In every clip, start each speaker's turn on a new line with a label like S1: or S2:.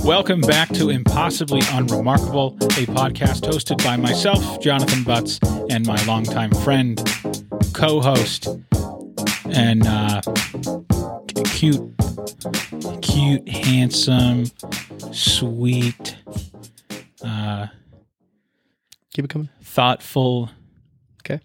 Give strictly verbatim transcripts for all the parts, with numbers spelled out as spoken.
S1: Welcome back to Impossibly Unremarkable, a podcast hosted by myself, Jonathan Butts, and my longtime friend, co-host, and uh, cute, cute, handsome, sweet, uh,
S2: keep it coming,
S1: thoughtful,
S2: okay,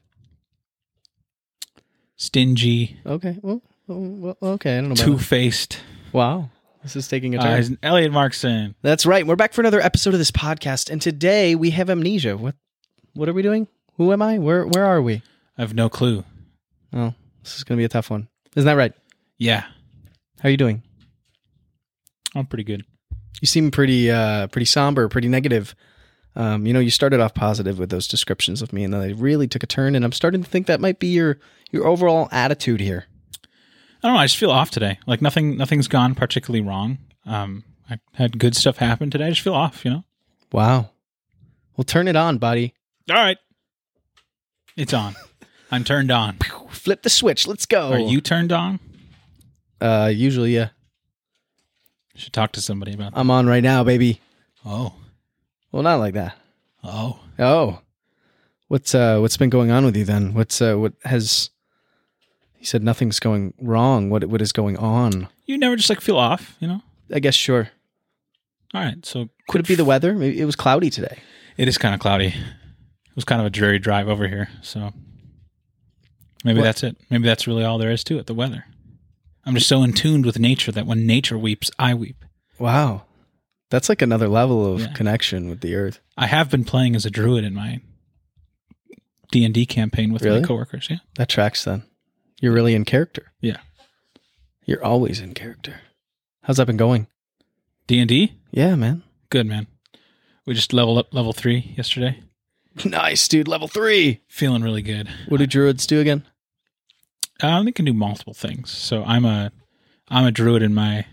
S1: stingy,
S2: okay, well, well okay, I don't know about
S1: two-faced.
S2: Wow. This is taking a turn.
S1: Uh, Elliot Markson.
S2: That's right. We're back for another episode of this podcast, and today we have amnesia. What What are we doing? Who am I? Where Where are we?
S1: I have no clue.
S2: Oh, this is going to be a tough one. Isn't that right?
S1: Yeah.
S2: How are you doing?
S1: I'm pretty good.
S2: You seem pretty uh, pretty somber, pretty negative. Um, you know, you started off positive with those descriptions of me, and then they really took a turn, and I'm starting to think that might be your your overall attitude here.
S1: I don't know. I just feel off today. Like nothing, nothing's gone particularly wrong. Um, I had good stuff happen today. I just feel off, you know?
S2: Wow. Well, turn it on, buddy.
S1: All right. It's on. I'm turned on.
S2: Flip the switch. Let's go.
S1: Are you turned on?
S2: Uh, usually, yeah.
S1: Should talk to somebody about that.
S2: I'm on right now, baby.
S1: Oh.
S2: Well, not like that.
S1: Oh.
S2: Oh. What's uh what's been going on with you then? What's uh what has You said nothing's going wrong. What what is going on?
S1: You never just like feel off, you know?
S2: I guess sure.
S1: All right. So
S2: Could it be the weather? Maybe it was cloudy today.
S1: It is kind of cloudy. It was kind of a dreary drive over here. So maybe
S2: What?
S1: that's it. Maybe that's really all there is to it, the weather. I'm just so in tune with nature that when nature weeps, I weep.
S2: Wow. That's like another level of
S1: Yeah.
S2: connection with the earth.
S1: I have been playing as a druid in my D and D campaign with
S2: Really?
S1: my coworkers. Yeah.
S2: That tracks then. You're really in character.
S1: Yeah.
S2: You're always in character. How's that been going?
S1: D and D?
S2: Yeah, man.
S1: Good, man. We just leveled up level three yesterday.
S2: Nice, dude. Level three.
S1: Feeling really good.
S2: What do druids do again?
S1: Uh, they can do multiple things. So I'm a, I'm a druid in my.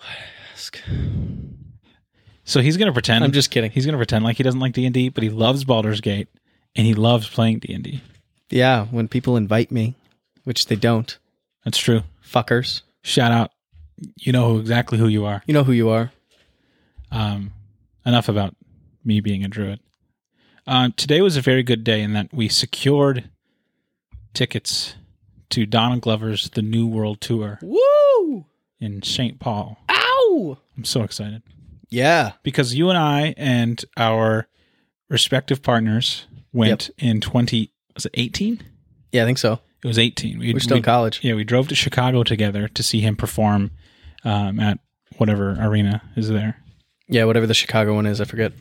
S1: So he's gonna pretend.
S2: I'm just kidding.
S1: He's gonna pretend like he doesn't like D and D, but he loves Baldur's Gate and he loves playing D and D.
S2: Yeah, when people invite me, which they don't.
S1: That's true.
S2: Fuckers.
S1: Shout out. You know who, exactly who you are.
S2: You know who you are.
S1: Um, enough about me being a druid. Uh, today was a very good day in that we secured tickets to Donald Glover's The New World Tour
S2: Woo!
S1: in Saint Paul.
S2: Ow!
S1: I'm so excited.
S2: Yeah.
S1: Because you and I and our respective partners went in twenty, was it eighteen?
S2: Yeah, I think so.
S1: It was eighteen. We,
S2: We're still
S1: we,
S2: in college.
S1: Yeah, we drove to Chicago together to see him perform um, at whatever arena is there.
S2: Yeah, whatever the Chicago one is, I forget.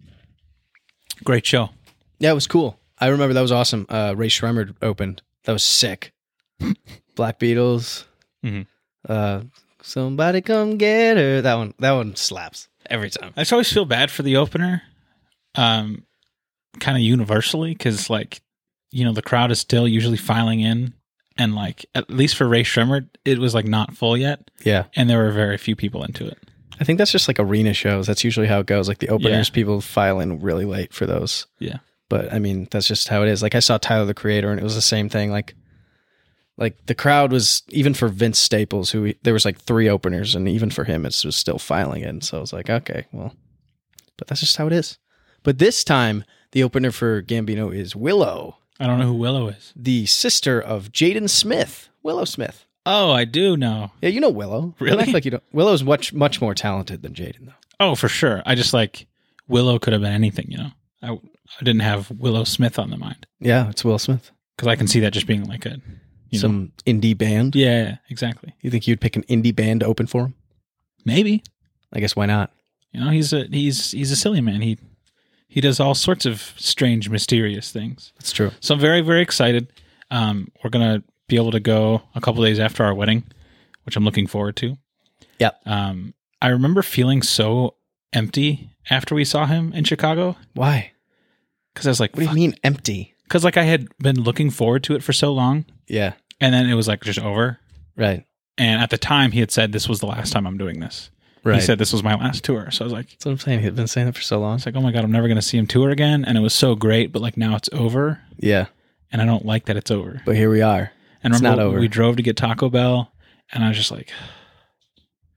S1: Great show.
S2: Yeah, it was cool. I remember that was awesome. Uh, Ray Shremmer opened. That was sick. Black Beatles.
S1: Mm-hmm.
S2: Uh, somebody come get her. That one. That one slaps every time.
S1: I just always feel bad for the opener, um, kind of universally, because like, you know, the crowd is still usually filing in, and like at least for Ray Shremmer, it was like not full yet,
S2: Yeah,
S1: and there were very few people into it.
S2: I think that's just like arena shows. That's usually how it goes. Like the openers,
S1: Yeah.
S2: people file in really late for those.
S1: Yeah,
S2: But I mean, that's just how it is. Like I saw Tyler the Creator, and it was the same thing. Like, like the crowd was, even for Vince Staples, who he, there was like three openers, and even for him, it was still filing in. So I was like, okay, well, but that's just how it is. But this time, the opener for Gambino is Willow,
S1: I don't know who Willow is.
S2: the sister of Jaden Smith. Willow Smith.
S1: Oh, I do know.
S2: Yeah, you know Willow.
S1: Really?
S2: Don't act like you don't. Willow's much much more talented than Jaden, though.
S1: Oh, for sure. I just like Willow could have been anything, you know. I, I didn't have Willow Smith on the mind
S2: Yeah, it's Will Smith.
S1: because I can see that just being like a you know,
S2: Some indie band.
S1: yeah, yeah, exactly.
S2: You think you'd pick an indie band to open for him?
S1: Maybe.
S2: I guess why not?
S1: You know, he's a he's he's a silly man. He he does all sorts of strange, mysterious things.
S2: That's true.
S1: So I'm very, very excited. Um, we're gonna be able to go a couple days after our wedding, which I'm looking forward to.
S2: Yep.
S1: Um, I remember feeling so empty after we saw him in Chicago
S2: Why?
S1: because I was like,
S2: What do you mean empty?
S1: Because like I had been looking forward to it for so long,
S2: Yeah.
S1: and then it was like just over.
S2: Right.
S1: And at the time, he had said this was the last time I'm doing this.
S2: Right.
S1: He said this was my last tour. So I was like,
S2: That's what I'm saying. He's been saying that for so long.
S1: it's like, oh my God, I'm never going to see him tour again. And it was so great, but like now it's over.
S2: Yeah.
S1: And I don't like that it's over.
S2: But here we are.
S1: And
S2: It's
S1: remember,
S2: not over.
S1: we drove to get Taco Bell, and I was just like,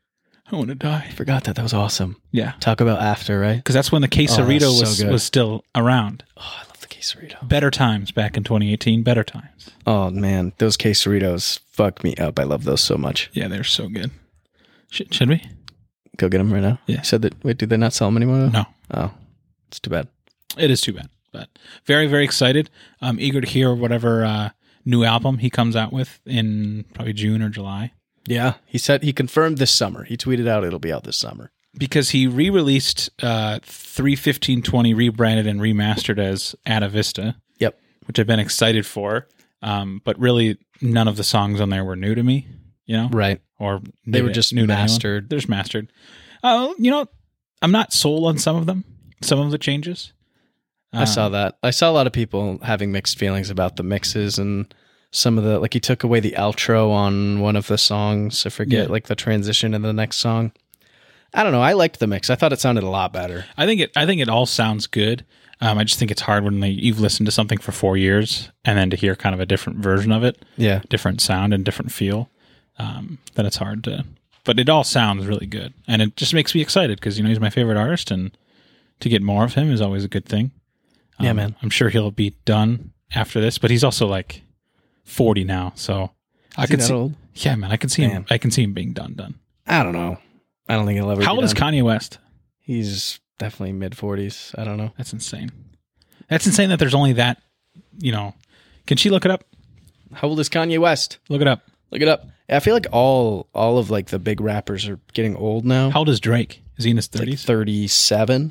S1: I want to die.
S2: I forgot that. That was awesome.
S1: Yeah.
S2: Talk about after, right?
S1: Because that's when the quesarito
S2: Oh, that's so
S1: was,
S2: good.
S1: was still around.
S2: Oh, I love the quesarito.
S1: Better times back in twenty eighteen. Better times.
S2: Oh, man. Those quesaritos fuck me up. I love those so much.
S1: Yeah, they're so good. Should, should we?
S2: Go get them right now?
S1: Yeah.
S2: You said that, wait, do they not sell them anymore? Though?
S1: No.
S2: Oh, it's too bad.
S1: It is too bad. But very, very excited. I'm eager to hear whatever uh, new album he comes out with in probably June or July.
S2: Yeah. He said he confirmed this summer. He tweeted out it'll be out this summer.
S1: Because he re-released uh, three fifteen twenty rebranded and remastered as Ada Vista.
S2: Yep.
S1: Which I've been excited for. Um, but really, none of the songs on there were new to me, you know?
S2: Right.
S1: Or
S2: They
S1: new
S2: were
S1: to-
S2: just
S1: new to anyone.
S2: mastered.
S1: They're just mastered. Uh, you know, I'm not sold on some of them, some of the changes.
S2: I saw that. I saw a lot of people having mixed feelings about the mixes and some of the, like he took away the outro on one of the songs. I forget,
S1: Yeah.
S2: like the transition to the next song. I don't know. I liked the mix. I thought it sounded a lot better.
S1: I think it. I think it all sounds good. Um, I just think it's hard when they, you've listened to something for four years and then to hear kind of a different version of it,
S2: Yeah.
S1: different sound and different feel. Um, that it's hard to. But it all sounds really good, and it just makes me excited because you know he's my favorite artist, and to get more of him is always a good thing. Um,
S2: Yeah, man.
S1: I'm sure he'll be done after this, but he's also like forty now, so I
S2: Is he
S1: could
S2: that
S1: see.
S2: old?
S1: Yeah, man, I can see him.
S2: Man.
S1: I can see him being done. Done.
S2: I don't know. I don't think he'll ever
S1: How
S2: be
S1: old is
S2: done.
S1: Kanye West?
S2: He's definitely mid forties. I don't know.
S1: That's insane. That's insane that there's only that. You know, can she look it up?
S2: How old is Kanye West?
S1: Look it up.
S2: Look it up. I feel like all all of like the big rappers are getting old now.
S1: How old is Drake? Is he in his
S2: Like
S1: thirties?
S2: thirty-seven.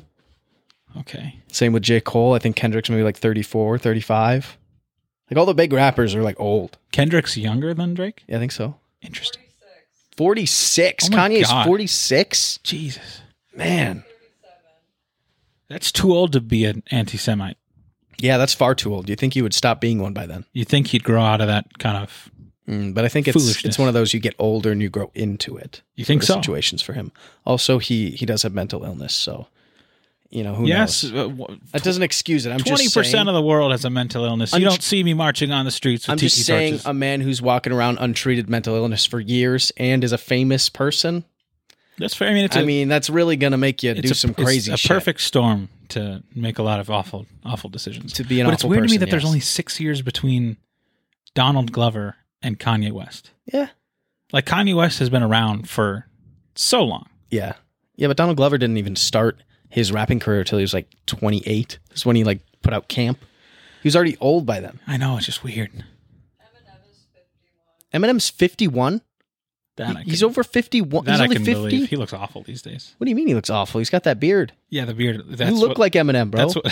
S1: Okay.
S2: Same with J. Cole. I think Kendrick's maybe like thirty-four, thirty-five. Like all the big rappers are like old.
S1: Kendrick's younger than Drake?
S2: Yeah, I think so.
S1: Interesting.
S2: forty-six.
S1: Oh my
S2: Kanye's
S1: God.
S2: forty-six?
S1: Jesus.
S2: Man.
S1: That's too old to be an anti-Semite.
S2: Yeah, that's far too old. Do you think he would stop being one by then?
S1: You think he'd grow out of that kind of...
S2: Mm, but I think it's
S1: Foolishness.
S2: it's one of those you get older and you grow into it.
S1: You think
S2: sort of
S1: so?
S2: Situations for him. Also, he he does have mental illness, so you know who
S1: Yes.
S2: knows.
S1: uh, w-
S2: That doesn't excuse it. I'm
S1: twenty
S2: just
S1: percent
S2: saying,
S1: of the world has a mental illness.
S2: I'm
S1: You
S2: ju-
S1: don't see me marching on the streets with
S2: I'm
S1: tiki
S2: just saying
S1: torches.
S2: a man who's walking around untreated mental illness for years and is a famous person.
S1: That's fair. I mean, it's
S2: I
S1: a,
S2: mean, that's really going to make you
S1: it's
S2: do
S1: a,
S2: some
S1: it's
S2: crazy
S1: a
S2: shit.
S1: perfect storm to make a lot of awful, awful decisions.
S2: To be an
S1: but it's
S2: awful
S1: weird to me
S2: person,
S1: that there's
S2: yes.
S1: only six years between Donald Glover and Kanye West.
S2: Yeah.
S1: Like Kanye West has been around for so long.
S2: Yeah. Yeah, but Donald Glover didn't even start his rapping career until he was like twenty-eight. That's when he like put out Camp. He was already old by then.
S1: I know, it's just weird.
S2: Eminem's fifty-one?
S1: That I
S2: He's
S1: can,
S2: over fifty-one.
S1: that
S2: He's
S1: I
S2: only
S1: can
S2: fifty?
S1: believe. He looks awful these days.
S2: What do you mean he looks awful? He's got that beard.
S1: Yeah, the beard. That's
S2: you look
S1: what,
S2: like Eminem, bro.
S1: That's what.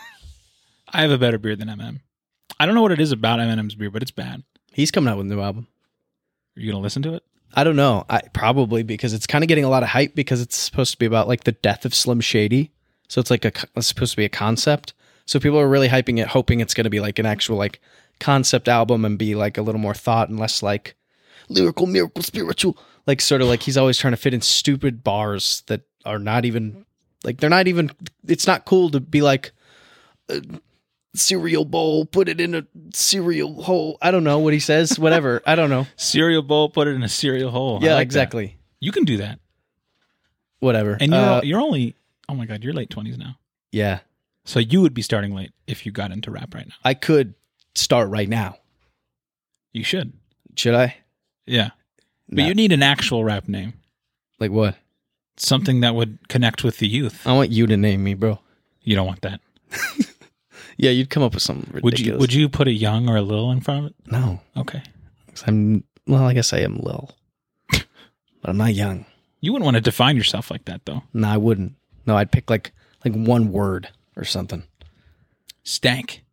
S1: I have a better beard than Eminem. I don't know what it is about Eminem's beard, but it's bad.
S2: He's coming out with a new album.
S1: Are you gonna listen to it?
S2: I don't know. I probably because it's kind of getting a lot of hype because it's supposed to be about like the death of Slim Shady. So it's like a it's supposed to be a concept. So people are really hyping it, hoping it's going to be like an actual like concept album and be like a little more thought and less like lyrical, miracle, spiritual. Like sort of like he's always trying to fit in stupid bars that are not even like they're not even. It's not cool to be like. Uh, cereal bowl, put it in a cereal hole. I don't know what he says. Whatever. I don't know.
S1: Cereal bowl, put it in a cereal hole. I
S2: Yeah,
S1: like
S2: exactly.
S1: that. You can do that,
S2: Whatever.
S1: and you're
S2: Uh,
S1: you're only. Oh my god, you're late twenties now.
S2: yeah.
S1: So you would be starting late if you got into rap right now.
S2: I could start right now.
S1: You should.
S2: Should I?
S1: Yeah, but
S2: No.
S1: you need an actual rap name,
S2: Like what?
S1: something that would connect with the youth.
S2: I want you to name me, bro.
S1: You don't want that.
S2: Yeah, you'd come up with something ridiculous.
S1: Would you? Would you put a young or a little in front of it?
S2: No.
S1: Okay.
S2: 'Cause I'm, well, I guess I am Lil. But I'm not young.
S1: You wouldn't want to define yourself like that, though.
S2: No, I wouldn't. No, I'd pick like like one word or something.
S1: Stank.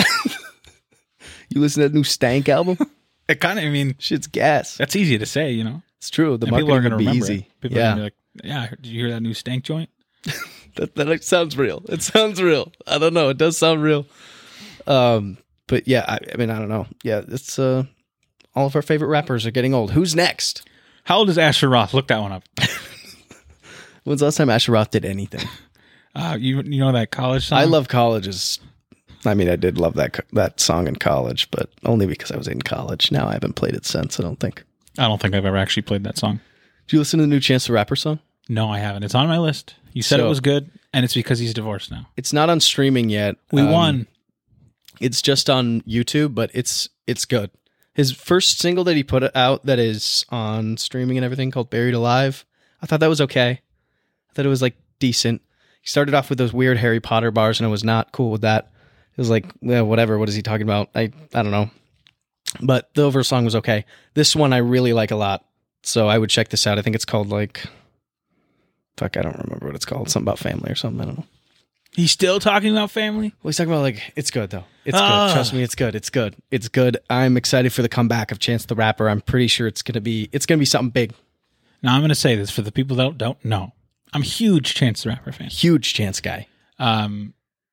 S2: You listen to that new Stank album?
S1: It kind of. I mean,
S2: Shit's gas.
S1: that's easy to say, you know.
S2: It's true. The
S1: And people are
S2: marketing
S1: going to
S2: would be
S1: remember
S2: easy.
S1: it. People are
S2: Yeah.
S1: going to be like, "Yeah, did you hear that new stank joint?"
S2: That, that sounds real. It sounds real. I don't know. It does sound real. Um, but yeah, I, I mean, I don't know. Yeah, it's uh, all of our favorite rappers are getting old. Who's next?
S1: How old is Asher Roth? Look that one up.
S2: When's the last time Asher Roth did anything?
S1: Uh, you you know that college song?
S2: I love colleges. I mean, I did love that co- that song in college, but only because I was in college. Now I haven't played it since. I don't think.
S1: I don't think I've ever actually played that song.
S2: Did you listen to the new Chance the Rapper song?
S1: No, I haven't. It's on my list. You said
S2: So-
S1: it was good, and it's because he's divorced now.
S2: It's not on streaming yet.
S1: We
S2: Um,
S1: won.
S2: It's just on YouTube, but it's it's good. His first single that he put out that is on streaming and everything called Buried Alive, I thought that was okay. I thought it was like decent. He started off with those weird Harry Potter bars, and I was not cool with that. It was like, well, whatever. What is he talking about? I I don't know. But the overall song was okay. This one I really like a lot, so I would check this out. I think it's called like, fuck, I don't remember what it's called. Something about family or something. I don't know.
S1: He's still talking about family?
S2: Well, he's talking about like, it's good though. It's
S1: Ah.
S2: good. Trust me, it's good. It's good. It's good. I'm excited for the comeback of Chance the Rapper. I'm pretty sure it's gonna be it's gonna be something big.
S1: Now, I'm going to say this for the people that don't, don't know. I'm a huge Chance the Rapper fan.
S2: Huge Chance guy.
S1: Um,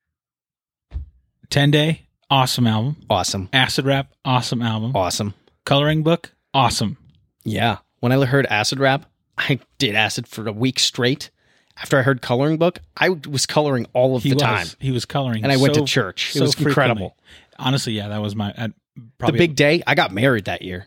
S1: ten Day, awesome album.
S2: Awesome.
S1: Acid Rap, awesome album.
S2: Awesome.
S1: Coloring Book, awesome.
S2: Yeah. When I heard Acid Rap, I did acid for a week straight. After I heard Coloring Book, I was coloring all of
S1: He
S2: the
S1: was.
S2: time.
S1: He was coloring.
S2: And I went
S1: so-
S2: to church. It
S1: so
S2: was
S1: frequently.
S2: incredible.
S1: Honestly, yeah, that was my at
S2: The
S1: probably
S2: big day, I got married that year.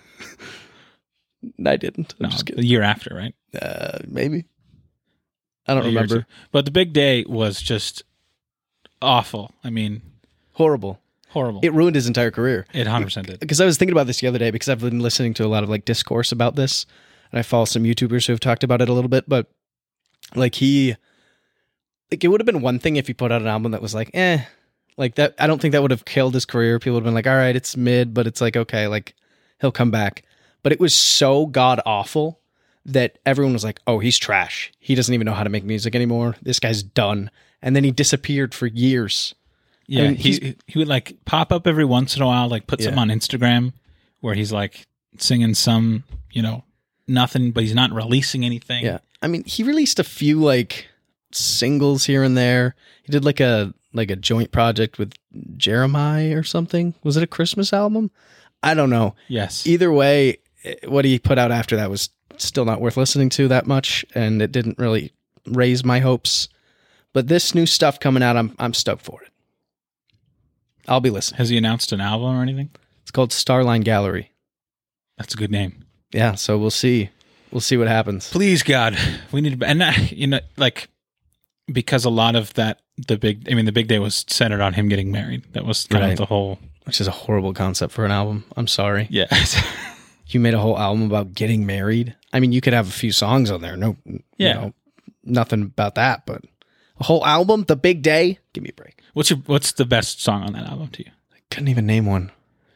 S2: I didn't. I'm
S1: no,
S2: just
S1: the
S2: kidding.
S1: year after, right?
S2: Uh, maybe. I don't
S1: A year or
S2: remember.
S1: two. But the big day was just awful. I mean,
S2: Horrible.
S1: horrible.
S2: It ruined his entire career.
S1: It one hundred percent did.
S2: Because I was thinking about this the other day because I've been listening to a lot of like discourse about this, and I follow some YouTubers who have talked about it a little bit. But like he, like it would have been one thing if he put out an album that was like, eh, like that. I don't think that would have killed his career. People would have been like, all right, it's mid, but it's like okay, like he'll come back. But it was so god awful that everyone was like, oh, he's trash. He doesn't even know how to make music anymore. This guy's done. And then he disappeared for years.
S1: Yeah,
S2: I mean,
S1: he he would like pop up every once in a while, like put
S2: Yeah.
S1: something on Instagram where he's like singing some, you know, nothing, but he's not releasing anything.
S2: Yeah. I mean, he released a few like singles here and there. He did like a like a joint project with Jeremiah or something. Was it a Christmas album? I don't know.
S1: Yes.
S2: Either way, eh, what he put out after that was still not worth listening to that much, and it didn't really raise my hopes. But this new stuff coming out, I'm I'm stoked for it. I'll be listening.
S1: Has he announced an album or anything?
S2: It's called Starline Gallery.
S1: That's a good name.
S2: Yeah, so we'll see. We'll see what happens.
S1: Please, God, we need and uh, you know, like because a lot of that, the big, I mean, the big day was centered on him getting married. That was kind
S2: Right.
S1: of the whole.
S2: Which is a horrible concept for an album. I'm sorry.
S1: Yeah.
S2: You made a whole album about getting married. I mean, you could have a few songs on there. No,
S1: Yeah.
S2: you know, nothing about that, but a whole album, The Big Day. Give me a break.
S1: What's your What's the best song on that album to you?
S2: I couldn't even name one.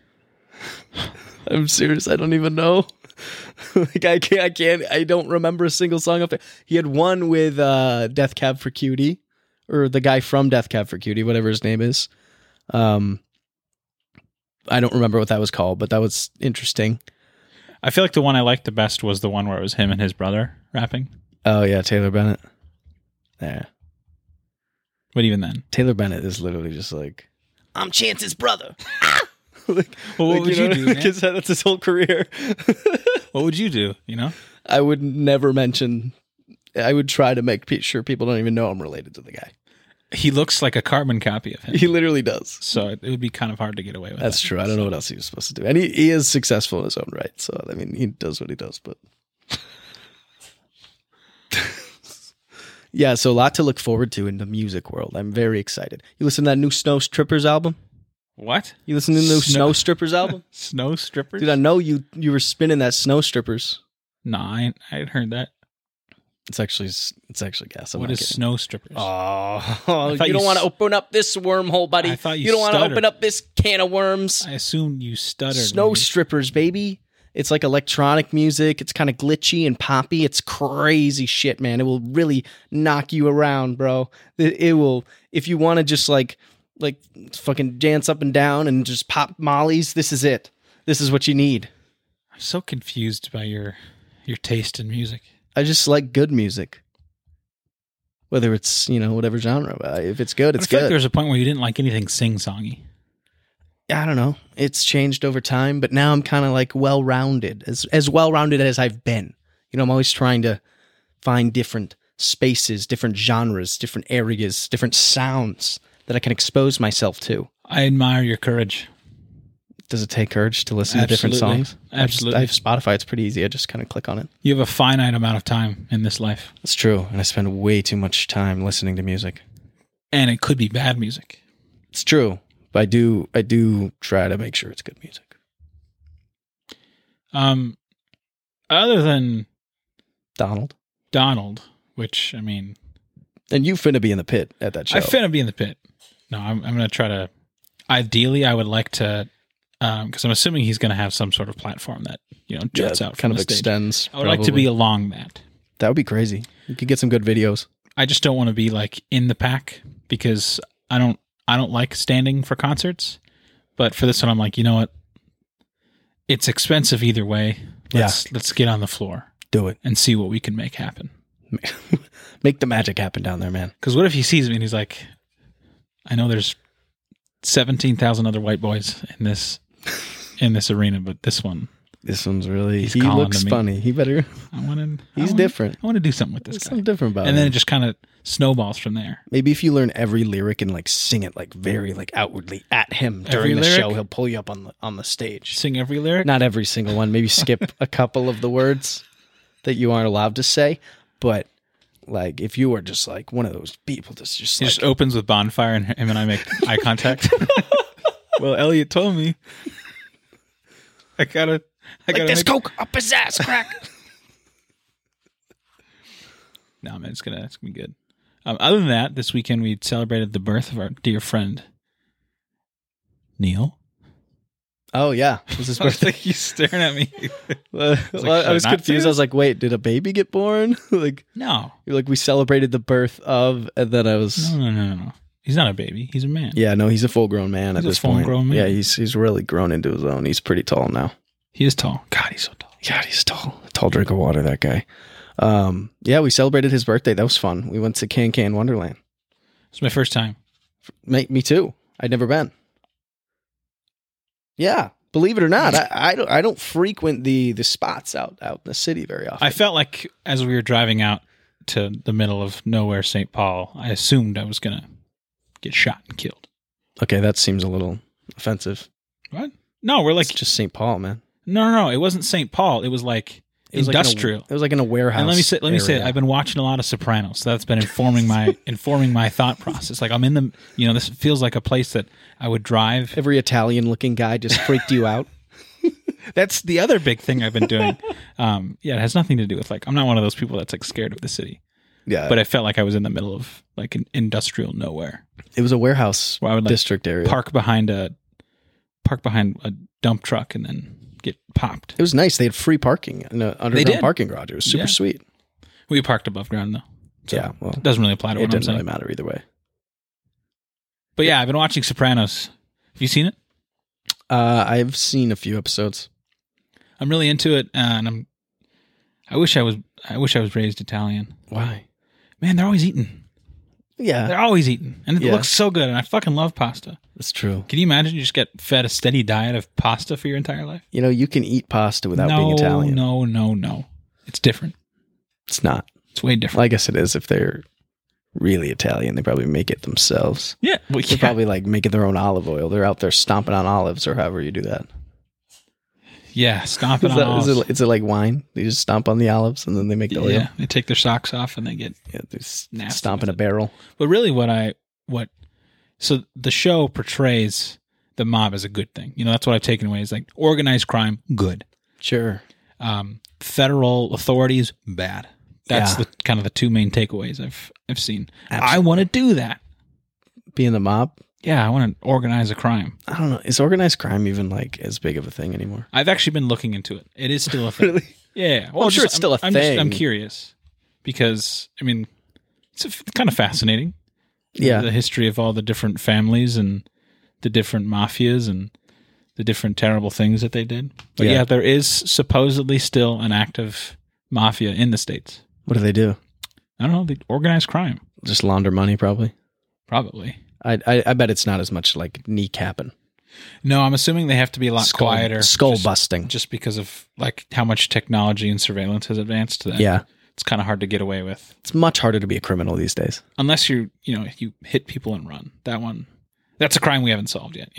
S2: I'm serious. I don't even know. like I can't. I can't. I don't remember a single song up there. He had one with uh, Death Cab for Cutie, or the guy from Death Cab for Cutie, whatever his name is. Um, I don't remember what that was called, but that was interesting.
S1: I feel like the one I liked the best was the one where it was him and his brother rapping.
S2: Oh yeah, Taylor Bennett. Yeah.
S1: But even then,
S2: Taylor Bennett is literally just like, I'm Chance's brother. like,
S1: well, what
S2: like,
S1: would you,
S2: know,
S1: do?
S2: like,
S1: Man?
S2: it's- that's his whole career.
S1: What would you do? You know,
S2: I would never mention. I would try to make pe- sure people don't even know I'm related to the guy.
S1: he looks like a carbon copy of him,
S2: He literally does.
S1: so it, it would be kind of hard to get away with.
S2: That's
S1: that.
S2: true. I don't know what else he was supposed to do, and he, he is successful in his own right. So I mean, he does what he does. But yeah, so a lot to look forward to in the music world. I'm very excited. You listen to that new Snow Strippers album?
S1: What?
S2: You listen to the new
S1: Snow-
S2: Snow Strippers album?
S1: Snow strippers?
S2: Dude, I know you you were spinning that Snow Strippers.
S1: No, I ain't- I hadn't heard that.
S2: It's actually it's actually gas. I'm
S1: What
S2: not
S1: is
S2: kidding.
S1: snow strippers?
S2: Oh,
S1: thought
S2: you
S1: you
S2: don't want to
S1: s-
S2: open up this wormhole, buddy.
S1: I thought you
S2: you don't want to
S1: stuttered.
S2: open up this can of worms.
S1: I assumed you stuttered.
S2: Snow
S1: when you-
S2: Strippers, baby. It's like electronic music. It's kind of glitchy and poppy. It's crazy shit, man. It will really knock you around, bro. It, it will, if you want to just like, like fucking dance up and down and just pop mollies, this is it. This is what you need.
S1: I'm so confused by your your taste in music.
S2: I just like good music. Whether it's, you know, whatever genre. Uh, If it's good,
S1: But
S2: it's
S1: I feel like
S2: good.
S1: there was a point where you didn't like anything sing-songy.
S2: I don't know. It's changed over time, but now I'm kind of like well-rounded, as as well-rounded as I've been. You know, I'm always trying to find different spaces, different genres, different areas, different sounds that I can expose myself to.
S1: I admire your courage.
S2: Does it take courage to listen
S1: Absolutely.
S2: to different songs?
S1: Absolutely.
S2: I, just, I have Spotify. It's pretty easy. I just kind of click on it.
S1: You have a finite amount of time in this life.
S2: It's true. And I spend way too much time listening to music.
S1: And it could be bad music.
S2: It's true. But I do I do try to make sure it's good music.
S1: Um, other than
S2: Donald.
S1: Donald, which, I mean...
S2: And you finna be in the pit at that show.
S1: I finna be in the pit. No, I'm, I'm going to try to... Ideally, I would like to... Because um, I'm assuming he's going to have some sort of platform that, you know, juts
S2: yeah,
S1: out from
S2: kind of
S1: the stage.
S2: extends.
S1: I would like to be along that.
S2: That would be crazy. You could get some good videos.
S1: I just don't want to be like in the pack because I don't I don't like standing for concerts. But for this one, I'm like, you know what? It's expensive either way. Let's
S2: Yeah.
S1: let's get on the floor.
S2: Do it.
S1: And see what we can make happen.
S2: Make the magic happen down there, man.
S1: Because what if he sees me and he's like, I know there's seventeen thousand other white boys in this in this arena, but this one,
S2: This one's really,
S1: He's
S2: he
S1: calling
S2: looks
S1: to me.
S2: funny. He better,
S1: I want to.
S2: he's different.
S1: I want to do something with this
S2: There's
S1: guy.
S2: something different about
S1: And
S2: him.
S1: then it just kind of snowballs from there.
S2: Maybe if you learn every lyric and like sing it like very like outwardly at him
S1: Every
S2: during the
S1: lyric?
S2: show, he'll pull you up on the on the stage.
S1: Sing every lyric.
S2: Not every single one. Maybe skip a couple of the words that you aren't allowed to say. But like if you were just like one of those people that's just
S1: He
S2: like
S1: just opens with Bonfire and him and I make eye contact. Well, Elliot told me. I gotta, I
S2: like
S1: gotta
S2: this
S1: make...
S2: coke up his ass crack.
S1: No, man, it's gonna, it's gonna be good. Um, other than that, this weekend we celebrated the birth of our dear friend Neil.
S2: Oh yeah, it was his
S1: I was
S2: birthday.
S1: like, he's staring at me.
S2: Well,
S1: like,
S2: well,
S1: should
S2: I
S1: I
S2: was
S1: not say
S2: confused. I was
S1: this?
S2: like, wait, did a baby get born? like,
S1: No,
S2: like we celebrated the birth of, and then I was.
S1: no, no, no, no. He's not a baby. He's a man.
S2: Yeah, no, he's a full grown man
S1: He's
S2: at
S1: a
S2: this point.
S1: full-grown man.
S2: Yeah, he's he's really grown into his own. He's pretty tall now.
S1: He is tall. God, he's so tall.
S2: God, he's tall. Tall drink of water, that guy. Um, yeah, we celebrated his birthday. That was fun. We went to Can Can Wonderland.
S1: It's my first time.
S2: Me, me too. I'd never been. Yeah, believe it or not, I, I don't I don't frequent the the spots out out in the city very often.
S1: I felt like as we were driving out to the middle of nowhere, Saint Paul, I assumed I was gonna get shot and killed.
S2: Okay, that seems a little offensive.
S1: What? No, we're like
S2: It's just Saint Paul, man.
S1: no, no, no. It wasn't Saint Paul. It was like
S2: It was
S1: industrial.
S2: Like in a, it was like in a warehouse.
S1: And let me say, let me say,
S2: area.
S1: I've been watching a lot of Sopranos, so that's been informing my informing my thought process. Like I'm in the, you know, this feels like a place that I would drive.
S2: Every Italian-looking guy just freaked you out.
S1: That's the other big thing I've been doing. Um, yeah, it has nothing to do with like I'm not one of those people that's like scared of the city,
S2: Yeah,
S1: but I felt like I was in the middle of like an industrial nowhere.
S2: it was a warehouse
S1: Where I would like
S2: district area.
S1: park behind a park behind a dump truck and then get popped.
S2: It was nice. They had free parking in an
S1: They
S2: underground
S1: did.
S2: parking garage. It was super
S1: Yeah.
S2: sweet.
S1: We parked above ground though. So
S2: yeah, well,
S1: it doesn't really apply to
S2: it
S1: what I'm
S2: didn't
S1: saying.
S2: really matter either way.
S1: But yeah, I've been watching Sopranos. Have you seen it?
S2: Uh, I've seen a few episodes.
S1: I'm really into it, uh, and I'm. I wish I was. I wish I was raised Italian.
S2: Why?
S1: Man, they're always eating.
S2: Yeah,
S1: They're always eating, and it
S2: Yeah.
S1: looks so good. And I fucking love pasta.
S2: that's true.
S1: Can you imagine you just get fed a steady diet of pasta for your entire life?
S2: You know, you can eat pasta without
S1: no,
S2: being Italian.
S1: no, no, no. It's different.
S2: It's not.
S1: It's way different.
S2: Well, I guess it is if they're really Italian. They probably make it themselves.
S1: yeah, well,
S2: They're
S1: yeah.
S2: probably like making their own olive oil. They're out there stomping on olives or however you do that.
S1: yeah, stomping
S2: Is,
S1: on
S2: that, is,
S1: olives.
S2: it, is it like wine? They just stomp on the olives and then they make the oil?
S1: Yeah, they take their socks off and they get.
S2: Yeah, they s-
S1: Nasty
S2: stomp in
S1: with
S2: a barrel.
S1: But really, what I what so the show portrays the mob as a good thing. You know, that's what I've taken away. Is like organized crime, good.
S2: Sure.
S1: Um, federal authorities, bad. That's
S2: Yeah.
S1: the kind of the two main takeaways I've I've seen. I
S2: Absolutely.
S1: want to do that.
S2: Being the mob,
S1: Yeah, I want to organize a crime.
S2: I don't know. Is organized crime even like as big of a thing anymore?
S1: I've actually been looking into it. It is still a thing. Yeah, well,
S2: I'm sure
S1: just-
S2: it's still a
S1: I'm just- I'm
S2: thing.
S1: curious because I mean, it's a, kind of fascinating.
S2: Yeah.
S1: the history of all the different families and the different mafias and the different terrible things that they did. But yeah,
S2: Yeah.
S1: there is supposedly still an active mafia in the States.
S2: What do they do?
S1: I don't know, the organized crime,
S2: Just launder money, probably.
S1: probably.
S2: I I, I bet it's not as much like kneecapping,
S1: No, I'm assuming they have to be a lot
S2: skull,
S1: quieter.
S2: skull
S1: just,
S2: busting.
S1: just because of like how much technology and surveillance has advanced to that.
S2: Yeah,
S1: It's kind of hard to get away with.
S2: it's much harder to be a criminal these days.
S1: Unless you, you know, you hit people and run. That one, that's a crime we haven't solved yet, you know?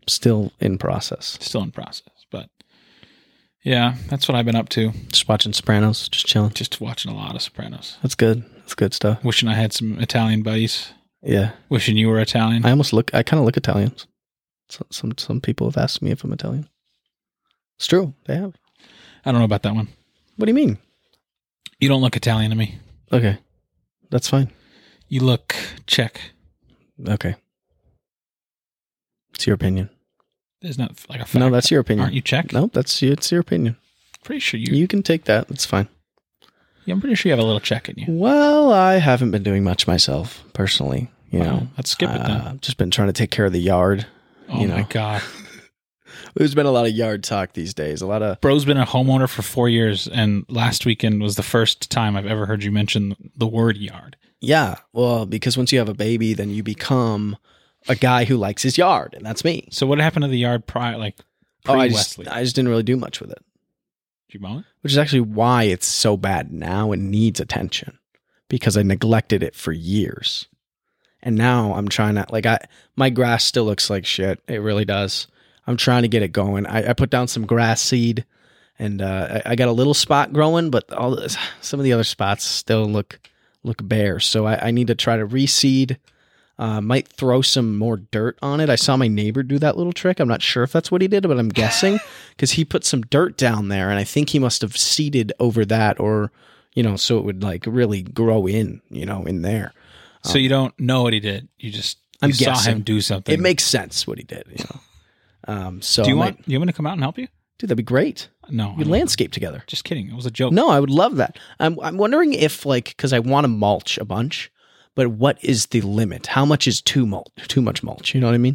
S2: Still in process.
S1: Still in process. But yeah, that's what I've been up to.
S2: Just watching Sopranos, just chilling.
S1: Just watching a lot of Sopranos.
S2: That's good. That's good stuff.
S1: Wishing I had some Italian buddies.
S2: Yeah.
S1: Wishing you were Italian.
S2: I almost look, I kind of look Italian. So, some some people have asked me if I'm Italian. It's true. They have.
S1: I don't know about that one.
S2: What do you mean?
S1: You don't look Italian to me.
S2: Okay. That's fine.
S1: You look Czech.
S2: Okay. It's your opinion.
S1: There's not like a fact.
S2: No, that's your opinion.
S1: Aren't you Czech?
S2: No, that's it's your opinion.
S1: Pretty sure you.
S2: You can take that. That's fine.
S1: Yeah, I'm pretty sure you have a little Czech in you.
S2: Well, I haven't been doing much myself personally. You
S1: Wow,
S2: know,
S1: let's skip it
S2: uh,
S1: then.
S2: I've just been trying to take care of the yard.
S1: Oh
S2: you
S1: my
S2: know.
S1: god.
S2: There's been a lot of yard talk these days. A lot of
S1: Bro's been a homeowner for four years, and last weekend was the first time I've ever heard you mention the word yard.
S2: yeah. Well, because once you have a baby, then you become a guy who likes his yard, and that's me.
S1: So what happened to the yard prior, like
S2: Oh, I just
S1: pre-Wesley?
S2: I just didn't really do much with it,
S1: Did you mow it?
S2: which is actually why it's so bad now and needs attention, because I neglected it for years. And now I'm trying to, like, I my grass still looks like shit. It really does. I'm trying to get it going. I, I put down some grass seed, and uh, I, I got a little spot growing, but all this, some of the other spots still look look bare. So I, I need to try to reseed. Uh, might throw some more dirt on it. I saw my neighbor do that little trick. I'm not sure if that's what he did, but I'm guessing because he put some dirt down there, and I think he must have seeded over that, or you know, so it would like really grow in, you know, in there.
S1: So you don't know what he did. You just you
S2: I'm
S1: saw
S2: guessing.
S1: him do something.
S2: It makes sense what he did, you know. Um, so
S1: Do you
S2: I
S1: want
S2: might-
S1: you want me to come out and help you?
S2: dude, that'd be great.
S1: No,
S2: We
S1: I'm
S2: landscape together.
S1: just kidding. It was a joke.
S2: No, I would love that. I'm I'm wondering if like because I want to mulch a bunch, but what is the limit? How much is too mulch? Too much mulch? You know what I mean?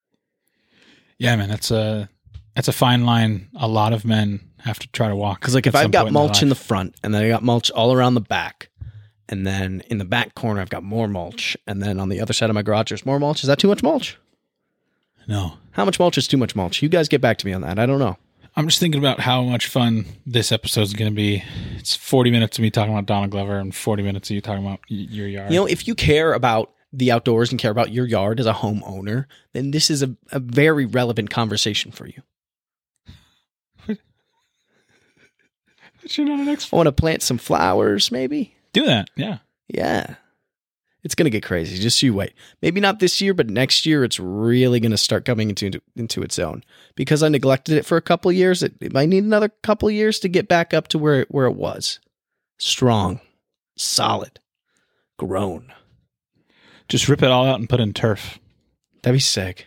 S1: Yeah, man, that's a that's a fine line. A lot of men have to try to walk.
S2: Because like if
S1: at
S2: I've
S1: some
S2: got
S1: point in their
S2: mulch in the
S1: life.
S2: front, and then I got mulch all around the back, and then in the back corner I've got more mulch, and then on the other side of my garage there's more mulch. Is that too much mulch?
S1: No,
S2: How much mulch is too much mulch? You guys get back to me on that. I don't know.
S1: I'm just thinking about how much fun this episode is going to be. It's forty minutes of me talking about Donald Glover and forty minutes of you talking about y- your yard.
S2: You know, if you care about the outdoors and care about your yard as a homeowner, then this is a, a very relevant conversation for you.
S1: But you're not an expert.
S2: I want to plant some flowers, maybe.
S1: Do that. Yeah.
S2: Yeah. It's going to get crazy. Just you wait. Maybe not this year, but next year it's really going to start coming into, into into its own. Because I neglected it for a couple of years, it, it might need another couple of years to get back up to where it, where it was. Strong, solid, grown.
S1: Just rip it all out and put in turf.
S2: That'd be sick.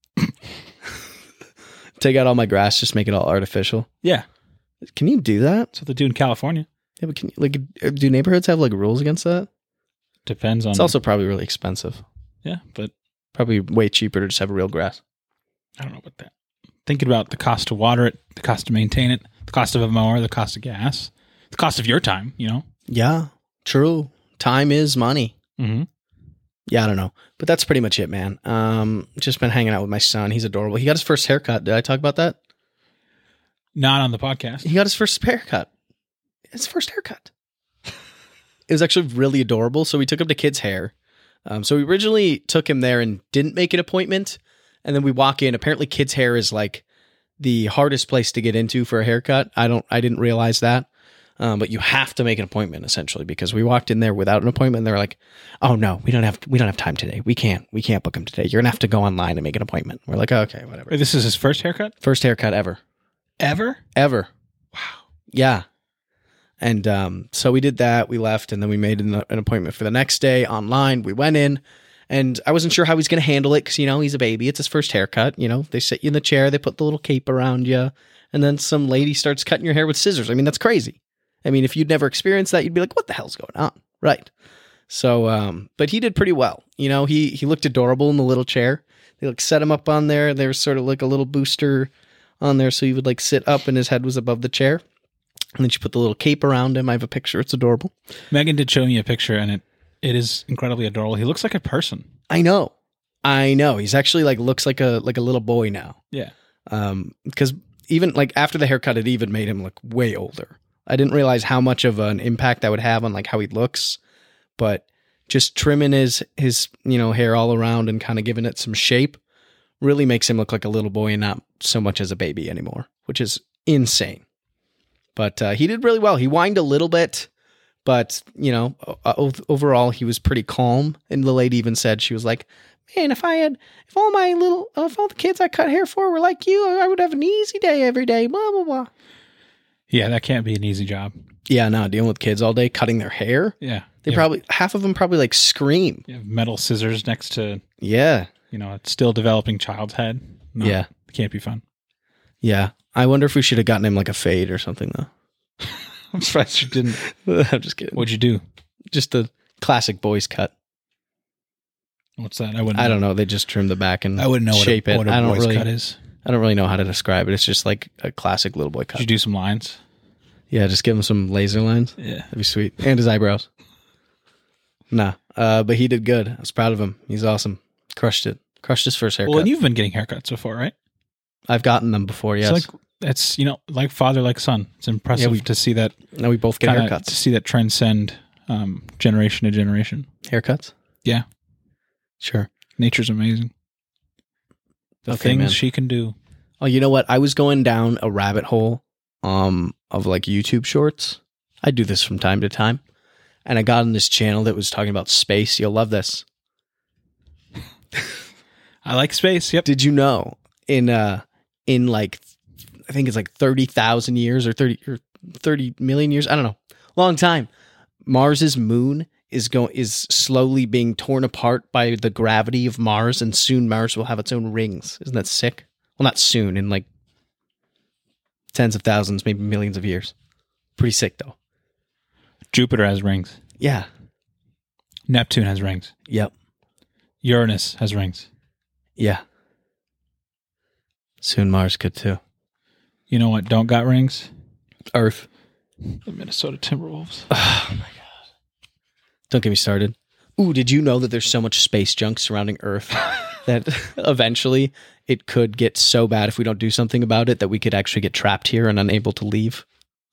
S2: Take out all my grass, just make it all artificial.
S1: Yeah.
S2: Can you do that?
S1: That's what they do in California.
S2: Yeah, but can you, like, do neighborhoods have like rules against that?
S1: Depends on.
S2: It's also probably really expensive.
S1: yeah, but
S2: Probably way cheaper to just have real grass.
S1: I don't know about that. Thinking about the cost to water it, the cost to maintain it, the cost of a mower, the cost of gas, the cost of your time. You know.
S2: Yeah, true. Time is money.
S1: Mm-hmm.
S2: Yeah, I don't know. But that's pretty much it, man. Um, just been hanging out with my son. He's adorable. He got his first haircut. Did I talk about that?
S1: Not on the podcast.
S2: He got his first haircut. His first haircut. It was actually really adorable. So we took him to Kids Hair. Um, so we originally took him there and didn't make an appointment. And then we walk in. Apparently Kids Hair is like the hardest place to get into for a haircut. I don't, I didn't realize that. Um, but you have to make an appointment essentially, because we walked in there without an appointment and they're like, oh no, we don't have, we don't have time today. We can't, we can't book him today. You're gonna have to go online and make an appointment. We're like, okay, whatever.
S1: Wait, this is his first haircut
S2: First haircut ever,
S1: ever.
S2: ever.
S1: Wow.
S2: Yeah. And um, so we did that. We left, and then we made an, an appointment for the next day online. We went in, and I wasn't sure how he's going to handle it because, you know, he's a baby. It's his first haircut. You know, they sit you in the chair, they put the little cape around you, and then some lady starts cutting your hair with scissors. I mean, that's crazy. I mean, if you'd never experienced that, you'd be like, what the hell's going on? Right. So, um, but he did pretty well. You know, he he looked adorable in the little chair. They like set him up on there. There was sort of like a little booster on there, so he would like sit up and his head was above the chair. And then she put the little cape around him. I have a picture. It's adorable.
S1: Megan did show me a picture, and it it is incredibly adorable. He looks like a person.
S2: I know. I know. He's actually like looks like a like a little boy now.
S1: Yeah.
S2: Um, because even like after the haircut, it even made him look way older. I didn't realize how much of an impact that would have on like how he looks, but just trimming his his you know hair all around and kind of giving it some shape really makes him look like a little boy and not so much as a baby anymore, which is insane. But uh, he did really well. He whined a little bit, but, you know, uh, overall, he was pretty calm. And the lady even said, she was like, man, if I had, if all my little, if all the kids I cut hair for were like you, I would have an easy day every day, blah, blah, blah.
S1: Yeah, that can't be an easy job.
S2: Yeah, no, dealing with kids all day, cutting their hair.
S1: Yeah.
S2: They
S1: yeah.
S2: probably, half of them probably like scream.
S1: You have metal scissors next to,
S2: Yeah.
S1: you know, a still developing child's head. No,
S2: Yeah.
S1: It can't be fun.
S2: Yeah. I wonder if we should have gotten him like a fade or something, though.
S1: I'm surprised you didn't.
S2: I'm just kidding.
S1: What'd you do?
S2: Just the classic boys cut.
S1: What's that? I wouldn't.
S2: I don't know. They just trim the back and
S1: I wouldn't know
S2: shape
S1: what a, what
S2: it.
S1: a
S2: I don't
S1: boy's
S2: really.
S1: cut is.
S2: I don't really know how to describe it. It's just like a classic little boy
S1: Did
S2: cut.
S1: you do some lines?
S2: Yeah, just give him some laser lines.
S1: Yeah.
S2: That'd be sweet. And his eyebrows. Nah, uh, but he did good. I was proud of him. He's awesome. Crushed it. Crushed his first haircut.
S1: Well, and you've been getting haircuts before, right?
S2: I've gotten them before. Yes.
S1: It's like it's you know like father like son. It's impressive
S2: Yeah, we-
S1: to see that.
S2: now we both get
S1: kinda-
S2: haircuts.
S1: To see that transcend um, generation to generation.
S2: Haircuts.
S1: Yeah,
S2: Sure.
S1: nature's amazing. The
S2: Okay,
S1: things
S2: man.
S1: she can do.
S2: Oh, you know what? I was going down a rabbit hole um, of like YouTube shorts. I do this from time to time. And I got on this channel that was talking about space. You'll love this.
S1: I like space. Yep.
S2: Did you know in uh in like I think it's like thirty thousand years or thirty or thirty million years, I don't know. Long time. Mars's moon is going is slowly being torn apart by the gravity of Mars, and soon Mars will have its own rings. Isn't that sick? Well, not soon, in like tens of thousands, maybe millions of years. Pretty sick though.
S1: Jupiter has rings.
S2: Yeah.
S1: Neptune has rings.
S2: Yep.
S1: Uranus has rings.
S2: Yeah. Soon Mars could too.
S1: You know what? Don't got rings.
S2: Earth.
S1: The Minnesota Timberwolves.
S2: Oh my god. Don't get me started. Ooh, did you know that there's so much space junk surrounding Earth that eventually it could get so bad if we don't do something about it that we could actually get trapped here and unable to leave?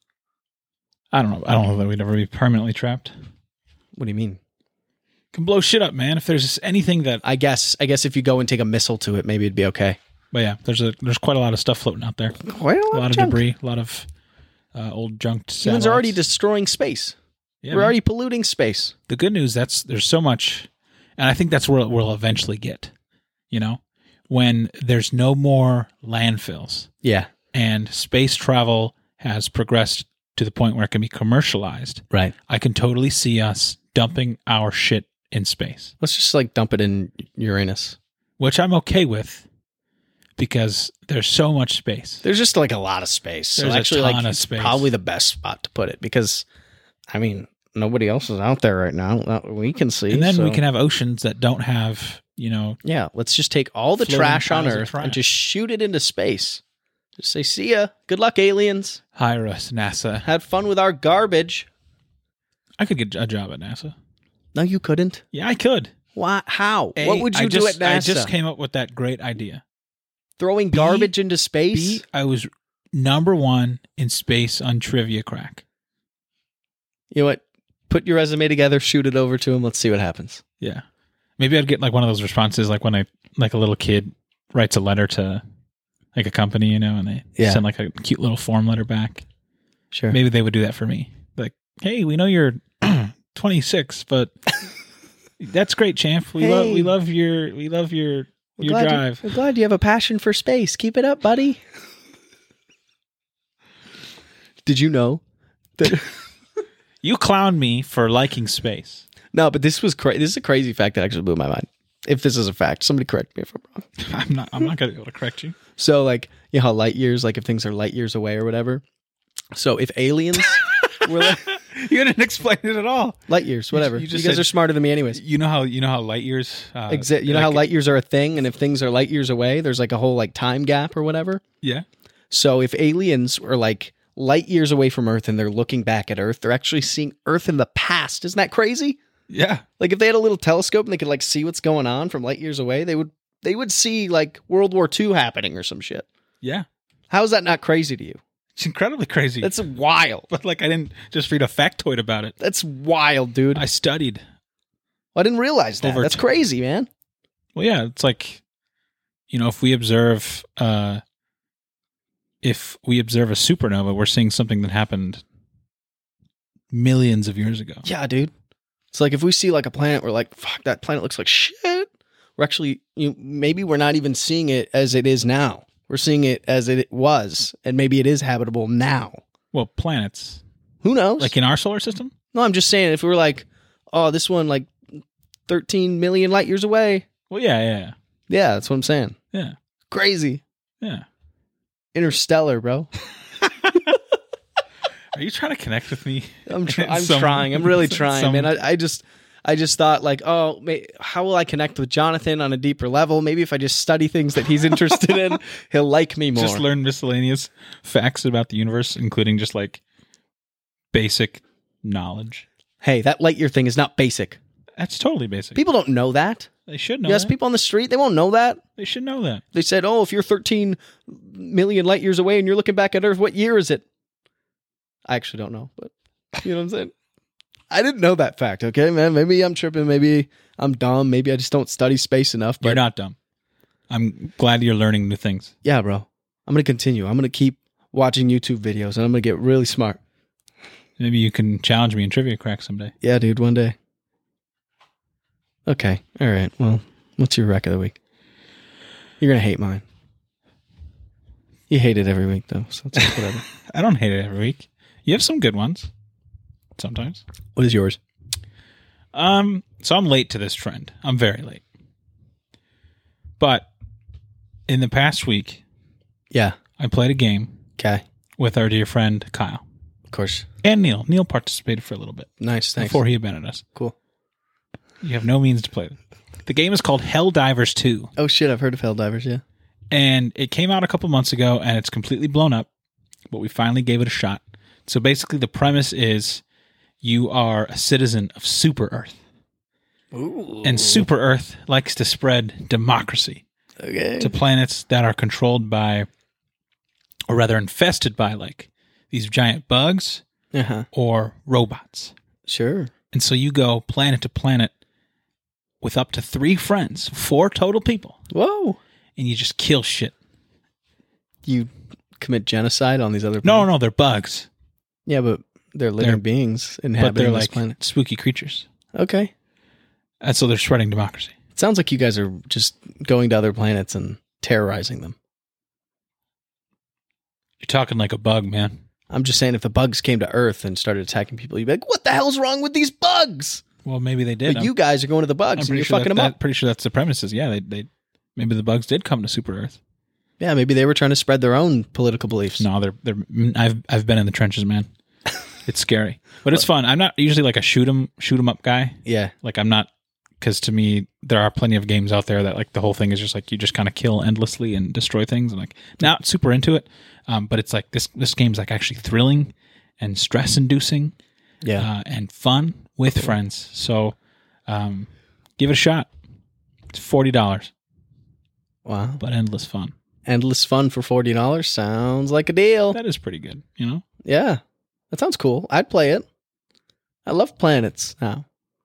S1: I don't know. I don't know that we'd ever be permanently trapped.
S2: What do you mean?
S1: Can blow shit up, man. If there's anything that,
S2: I guess I guess if you go and take a missile to it, maybe it'd be okay.
S1: but yeah, there's a there's quite a lot of stuff floating out there.
S2: Quite a lot,
S1: A lot of
S2: junk.
S1: debris, a lot of uh, old junked satellites.
S2: Humans are already destroying space.
S1: Yeah,
S2: We're
S1: man.
S2: already polluting space.
S1: The good news that's there's so much, and I think that's where we'll eventually get. You know, when there's no more landfills
S2: Yeah.
S1: and space travel has progressed to the point where it can be commercialized,
S2: Right.
S1: I can totally see us dumping our shit in space,
S2: Let's just like dump it in Uranus.
S1: which I'm okay with because there's so much space.
S2: There's just like a lot of space. So
S1: There's a
S2: actually,
S1: ton
S2: like,
S1: of
S2: it's
S1: space.
S2: probably the best spot to put it because, I mean, nobody else is out there right now that we can see.
S1: And then
S2: so-
S1: we can have oceans that don't have, you know,
S2: yeah, let's just take all the
S1: Floating
S2: trash on
S1: piles of
S2: Earth
S1: trash.
S2: and just shoot it into space. Just say, see ya. Good luck, aliens.
S1: hire us, NASA.
S2: Had fun with our garbage.
S1: I could get a job at NASA.
S2: No, you couldn't.
S1: Yeah, I could.
S2: Why? How?
S1: A,
S2: what would you
S1: I
S2: do
S1: just,
S2: at NASA?
S1: I just came up with that great idea.
S2: Throwing
S1: B-
S2: garbage into space?
S1: B, I was number one in space on Trivia Crack.
S2: You know what? Put your resume together, shoot it over to him. Let's see what happens.
S1: Yeah. Maybe I'd get like one of those responses like when I like a little kid writes a letter to like a company, you know, and they
S2: Yeah.
S1: send like a cute little form letter back.
S2: Sure.
S1: Maybe they would do that for me. Like, hey, we know you're twenty-six, but that's great, champ. We
S2: Hey.
S1: love we love your we love your
S2: We're
S1: your
S2: glad
S1: drive.
S2: You, we're glad you have a passion for space. Keep it up, buddy. Did you know that?
S1: You clowned me for liking space.
S2: No, but this was cra- this is a crazy fact that actually blew my mind. If this is a fact, somebody correct me if I'm wrong.
S1: I'm not I'm not gonna be able to correct you.
S2: So, like, you know how light years, like if things are light years away or whatever. So, if aliens were like,
S1: You didn't explain it at all.
S2: light years, whatever.
S1: you
S2: You,
S1: just
S2: guys
S1: said-
S2: are smarter than me, anyways.
S1: You know how you know how light years uh,
S2: Exi- you know how
S1: like-
S2: light years are a thing, and if things are light years away, there's like a whole like time gap or whatever.
S1: Yeah.
S2: So, if aliens were like light years away from Earth and they're looking back at Earth, they're actually seeing Earth in the past. Isn't that crazy?
S1: Yeah.
S2: Like if they had a little telescope and they could like see what's going on from light years away, they would they would see like World War Two happening or some shit.
S1: Yeah.
S2: How is that not crazy to you?
S1: It's incredibly crazy.
S2: That's wild.
S1: but like I didn't just read a factoid about it.
S2: That's wild, dude.
S1: I
S2: I,
S1: studied.
S2: didn't realize that.
S1: Over
S2: That's
S1: t-
S2: crazy, man.
S1: Well, yeah, it's like, you know, if we observe, uh, if we observe a supernova, we're seeing something that happened millions of years ago.
S2: Yeah, dude. It's like if we see like a planet, we're like, fuck, that planet looks like shit. We're actually, you know, maybe we're not even seeing it as it is now. We're seeing it as it was, and maybe it is habitable now.
S1: Well, planets.
S2: Who knows?
S1: Like in our solar system?
S2: No, I'm just saying, if we were like, oh, this one like thirteen million light years away.
S1: Well, yeah, yeah, yeah.
S2: Yeah, that's what I'm saying.
S1: Yeah.
S2: Crazy.
S1: Yeah.
S2: Interstellar, bro.
S1: Are you trying to connect with me?
S2: I'm, tr- I'm
S1: Some-
S2: trying. I'm really trying,
S1: some-
S2: man. I, I just, I just thought like, oh, may, how will I connect with Jonathan on a deeper level? Maybe if I just study things that he's interested in, he'll like me more.
S1: Just learn miscellaneous facts about the universe, including just like basic knowledge.
S2: Hey, that light year thing is not basic.
S1: That's totally basic.
S2: People don't know that.
S1: They should know
S2: You ask
S1: that.
S2: people on the street, they won't know that.
S1: They should know that.
S2: They said, oh, if you're thirteen million light years away and you're looking back at Earth, what year is it? I actually don't know, but you know what I'm saying? I didn't know that fact, okay, man? Maybe I'm tripping. Maybe I'm dumb. Maybe I just don't study space enough. But
S1: You're not dumb. I'm glad you're learning new things.
S2: yeah, bro. I'm going to continue. I'm going to keep watching YouTube videos, and I'm going to get really smart.
S1: Maybe you can challenge me in trivia crack someday.
S2: Yeah, dude, one day. Okay. All right. Well, what's your wreck of the week? You're going to hate mine. You hate it every week, though, so it's like whatever.
S1: I don't hate it every week. You have some good ones. Sometimes.
S2: What is yours?
S1: Um, so I'm late to this trend. I'm very late. But in the past week,
S2: Yeah.
S1: I played a game
S2: Okay.
S1: with our dear friend Kyle
S2: Of course.
S1: and Neil. Neil participated for a little bit
S2: Nice. Thanks.
S1: before he abandoned us.
S2: Cool.
S1: You have no means to play them. The game is called Helldivers two,
S2: Oh, shit. I've heard of Helldivers, yeah.
S1: and it came out a couple months ago, and it's completely blown up, but we finally gave it a shot. So basically, the premise is you are a citizen of Super Earth,
S2: Ooh.
S1: and Super Earth likes to spread democracy
S2: Okay.
S1: to planets that are controlled by, or rather infested by, like these giant bugs
S2: Uh-huh.
S1: or robots.
S2: Sure.
S1: And so you go planet to planet with up to three friends, four total people,
S2: Whoa.
S1: and you just kill shit.
S2: You commit genocide on these other
S1: No,
S2: planets?
S1: no, they're bugs,
S2: Yeah, but they're living
S1: They're-
S2: beings
S1: but
S2: inhabiting
S1: they're
S2: this
S1: like
S2: planet.
S1: spooky creatures.
S2: Okay.
S1: And so they're spreading democracy.
S2: It sounds like you guys are just going to other planets and terrorizing them.
S1: You're talking like a bug, man.
S2: I'm just saying, if the bugs came to Earth and started attacking people, you'd be like, what the hell's wrong with these bugs?
S1: Well, maybe they did.
S2: But you guys are going to the bugs
S1: I'm
S2: and
S1: pretty
S2: you're
S1: sure
S2: fucking
S1: that,
S2: them
S1: that,
S2: up.
S1: pretty sure that's the premise. Is yeah, they they maybe the bugs did come to Super Earth.
S2: Yeah, maybe they were trying to spread their own political beliefs.
S1: No, they're they're. I've I've been in the trenches, man. It's scary, but it's fun. I'm not usually like a shoot 'em shoot 'em up guy.
S2: Yeah.
S1: Like I'm not, because to me there are plenty of games out there that like the whole thing is just like you just kind of kill endlessly and destroy things, and like not super into it. Um, but it's like this this game's like actually thrilling and stress inducing,
S2: Yeah.
S1: uh, and fun with friends. So, um, give it a shot. It's forty dollars,
S2: Wow.
S1: but endless fun.
S2: Endless fun for forty dollars. Sounds like a deal.
S1: That is pretty good, you know.
S2: Yeah. That sounds cool. I'd play it. I love planets now.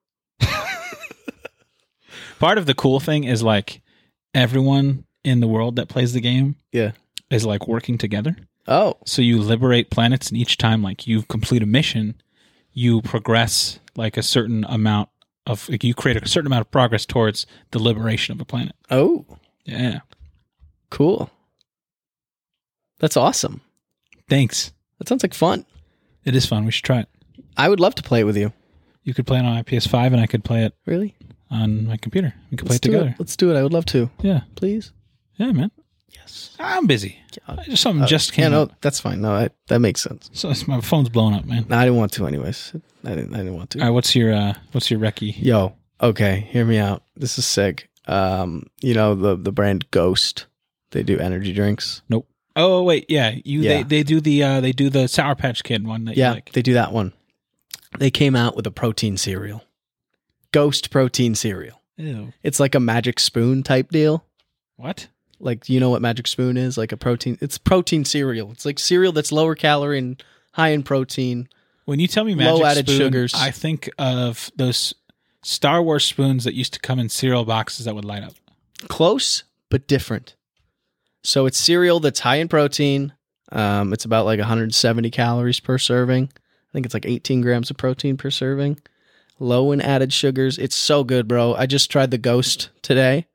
S1: Part of the cool thing is like everyone in the world that plays the game
S2: Yeah.
S1: is like working together.
S2: Oh.
S1: So you liberate planets, and each time like you complete a mission, you progress like a certain amount of like, you create a certain amount of progress towards the liberation of a planet.
S2: Oh.
S1: Yeah.
S2: Cool. That's awesome.
S1: Thanks.
S2: That sounds like fun.
S1: It is fun. We should try it.
S2: I would love to play it with you.
S1: You could play it on my P S five, and I could play it
S2: Really?
S1: on my computer. We could play
S2: Let's
S1: it
S2: do
S1: together.
S2: it. Let's do it. I would love to.
S1: Yeah.
S2: Please.
S1: Yeah, man.
S2: Yes.
S1: I'm busy. I just something
S2: Uh,
S1: just came
S2: yeah, no,
S1: up.
S2: that's fine. No, I, that makes sense.
S1: So it's, my phone's blowing up, man.
S2: No, I didn't want to anyways. I didn't I didn't want to.
S1: All right, what's your uh, what's your recce?
S2: Yo, okay, hear me out. This is sick. Um, you know the the brand Ghost. They do energy drinks.
S1: Nope. Oh wait, yeah. You
S2: Yeah.
S1: they they do the uh, they do the Sour Patch Kid one that
S2: Yeah,
S1: you like.
S2: they do that one. They came out with a protein cereal. Ghost protein cereal.
S1: Ew.
S2: It's like a Magic Spoon type deal.
S1: What?
S2: Like, you know what Magic Spoon is? Like a protein. It's protein cereal. It's like cereal that's lower calorie and high in protein.
S1: When you tell me Magic
S2: Low added
S1: Spoon,
S2: sugars.
S1: I think of those Star Wars spoons that used to come in cereal boxes that would light up.
S2: Close, but different. So it's cereal that's high in protein. Um, it's about like one hundred seventy calories per serving. I think it's like eighteen grams of protein per serving. Low in added sugars. It's so good, bro. I just tried the Ghost today.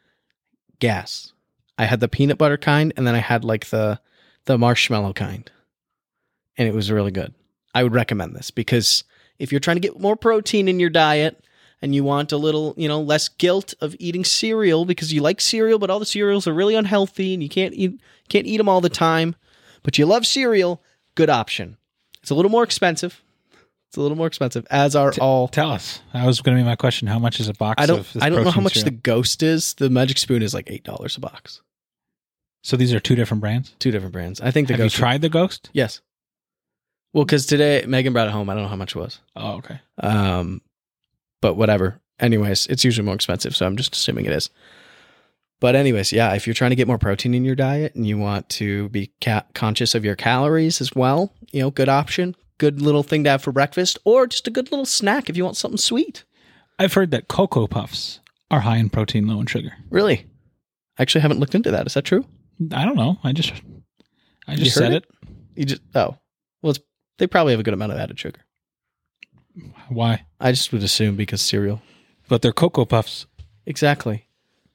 S2: Gas. I had the peanut butter kind, and then I had like the the marshmallow kind. And it was really good. I would recommend this because if you're trying to get more protein in your diet and you want a little, you know, less guilt of eating cereal because you like cereal, but all the cereals are really unhealthy and you can't eat can't eat them all the time, but you love cereal, good option. It's a little more expensive. It's a little more expensive, as are
S1: T-
S2: all.
S1: Tell us. That was going to be my question. How much is a box
S2: I don't.
S1: of this
S2: I don't know how
S1: protein
S2: much
S1: cereal?
S2: the Ghost is. The Magic Spoon is like eight dollars a box.
S1: So these are two different brands?
S2: Two different brands. I think the
S1: Have
S2: Ghost.
S1: you tried the Ghost?
S2: Yes. Well, because today Megan brought it home. I don't know how much it was.
S1: Oh, okay.
S2: Um, but whatever. Anyways, it's usually more expensive, so I'm just assuming it is. But anyways, yeah, if you're trying to get more protein in your diet and you want to be ca- conscious of your calories as well, you know, good option. Good little thing to have for breakfast, or just a good little snack if you want something sweet.
S1: I've heard that Cocoa Puffs are high in protein, low in sugar.
S2: Really? I actually haven't looked into that. Is that true?
S1: I don't know. I just I just
S2: You heard
S1: said it?
S2: it? You just oh. Well, it's, they probably have a good amount of added sugar.
S1: Why?
S2: I just would assume because cereal.
S1: But they're Cocoa Puffs.
S2: Exactly.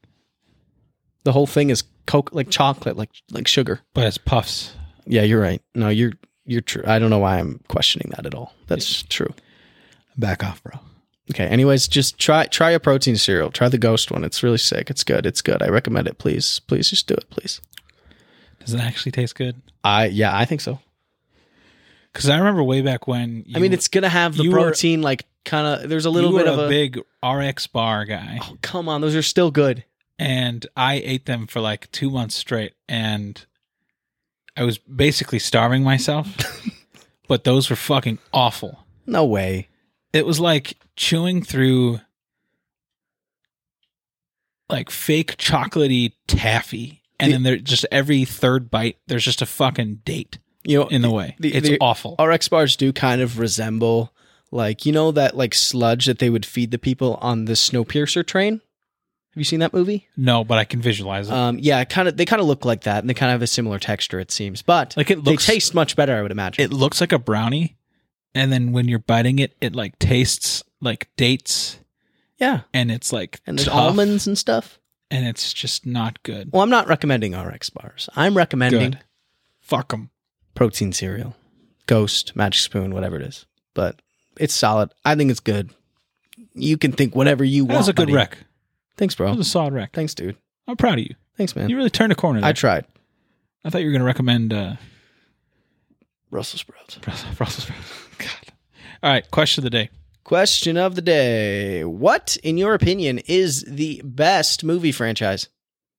S2: The whole thing is coke like chocolate, like like sugar.
S1: But it's puffs.
S2: Yeah, you're right. No, you're You're true. I don't know why I'm questioning that at all. That's true.
S1: Back off, bro.
S2: Okay. Anyways, just try try a protein cereal. Try the Ghost one. It's really sick. It's good. It's good. I recommend it. Please, please, just do it. Please.
S1: Does it actually taste good?
S2: I yeah, I think so.
S1: Because I remember way back when. You,
S2: I mean, it's gonna have the
S1: you were-
S2: protein. like kind of. There's a little
S1: you were
S2: bit of
S1: a
S2: a
S1: big R X bar guy,
S2: Oh, come on, those are still good.
S1: and I ate them for like two months straight, and I was basically starving myself. But those were fucking awful.
S2: No way.
S1: It was like chewing through like fake chocolatey taffy. And
S2: The-
S1: then there just every third bite, there's just a fucking date
S2: You know,
S1: in the way.
S2: the-
S1: it's
S2: the-
S1: awful.
S2: R X bars do kind of resemble, like, you know, that like sludge that they would feed the people on the Snowpiercer train. Have you seen that movie?
S1: No, but I can visualize it.
S2: Um, yeah, kind of. They kind of look like that, and they kind of have a similar texture. It seems, but
S1: Like, it looks-
S2: they taste much better. I would imagine.
S1: It looks like a brownie, and then when you're biting it, it like tastes like dates,
S2: yeah,
S1: and it's like
S2: and there's
S1: tough,
S2: almonds and stuff.
S1: and it's just not good.
S2: Well, I'm not recommending R X bars. I'm recommending
S1: Good. Fuck them.
S2: protein cereal, Ghost, Magic Spoon, whatever it is. But it's solid. I think it's good. You can think whatever you
S1: That
S2: want.
S1: was a good
S2: buddy.
S1: rec.
S2: Thanks,
S1: That
S2: bro.
S1: was a solid rec.
S2: Thanks, dude.
S1: I'm proud of you.
S2: Thanks, man.
S1: You really turned a corner there.
S2: I tried.
S1: I thought you were going to recommend uh,
S2: Brussels sprouts.
S1: Brussels sprouts. God. All right, question of the day.
S2: Question of the day. What, in your opinion, is the best movie franchise?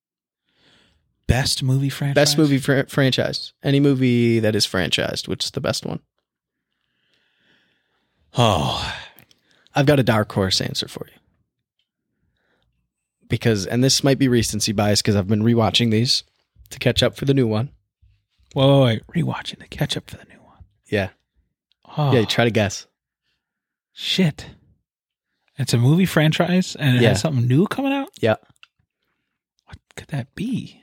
S1: Best movie franchise?
S2: Best movie fr- franchise. Any movie that is franchised, which is the best one?
S1: Oh,
S2: I've got a dark horse answer for you. Because, and this might be recency bias because I've been rewatching these to catch up for the new one.
S1: whoa, wait, wait. Rewatching to catch up for the new one.
S2: Yeah.
S1: Oh,
S2: Yeah, try to guess.
S1: shit. It's a movie franchise, and it
S2: Yeah.
S1: has something new coming out?
S2: Yeah.
S1: What could that be?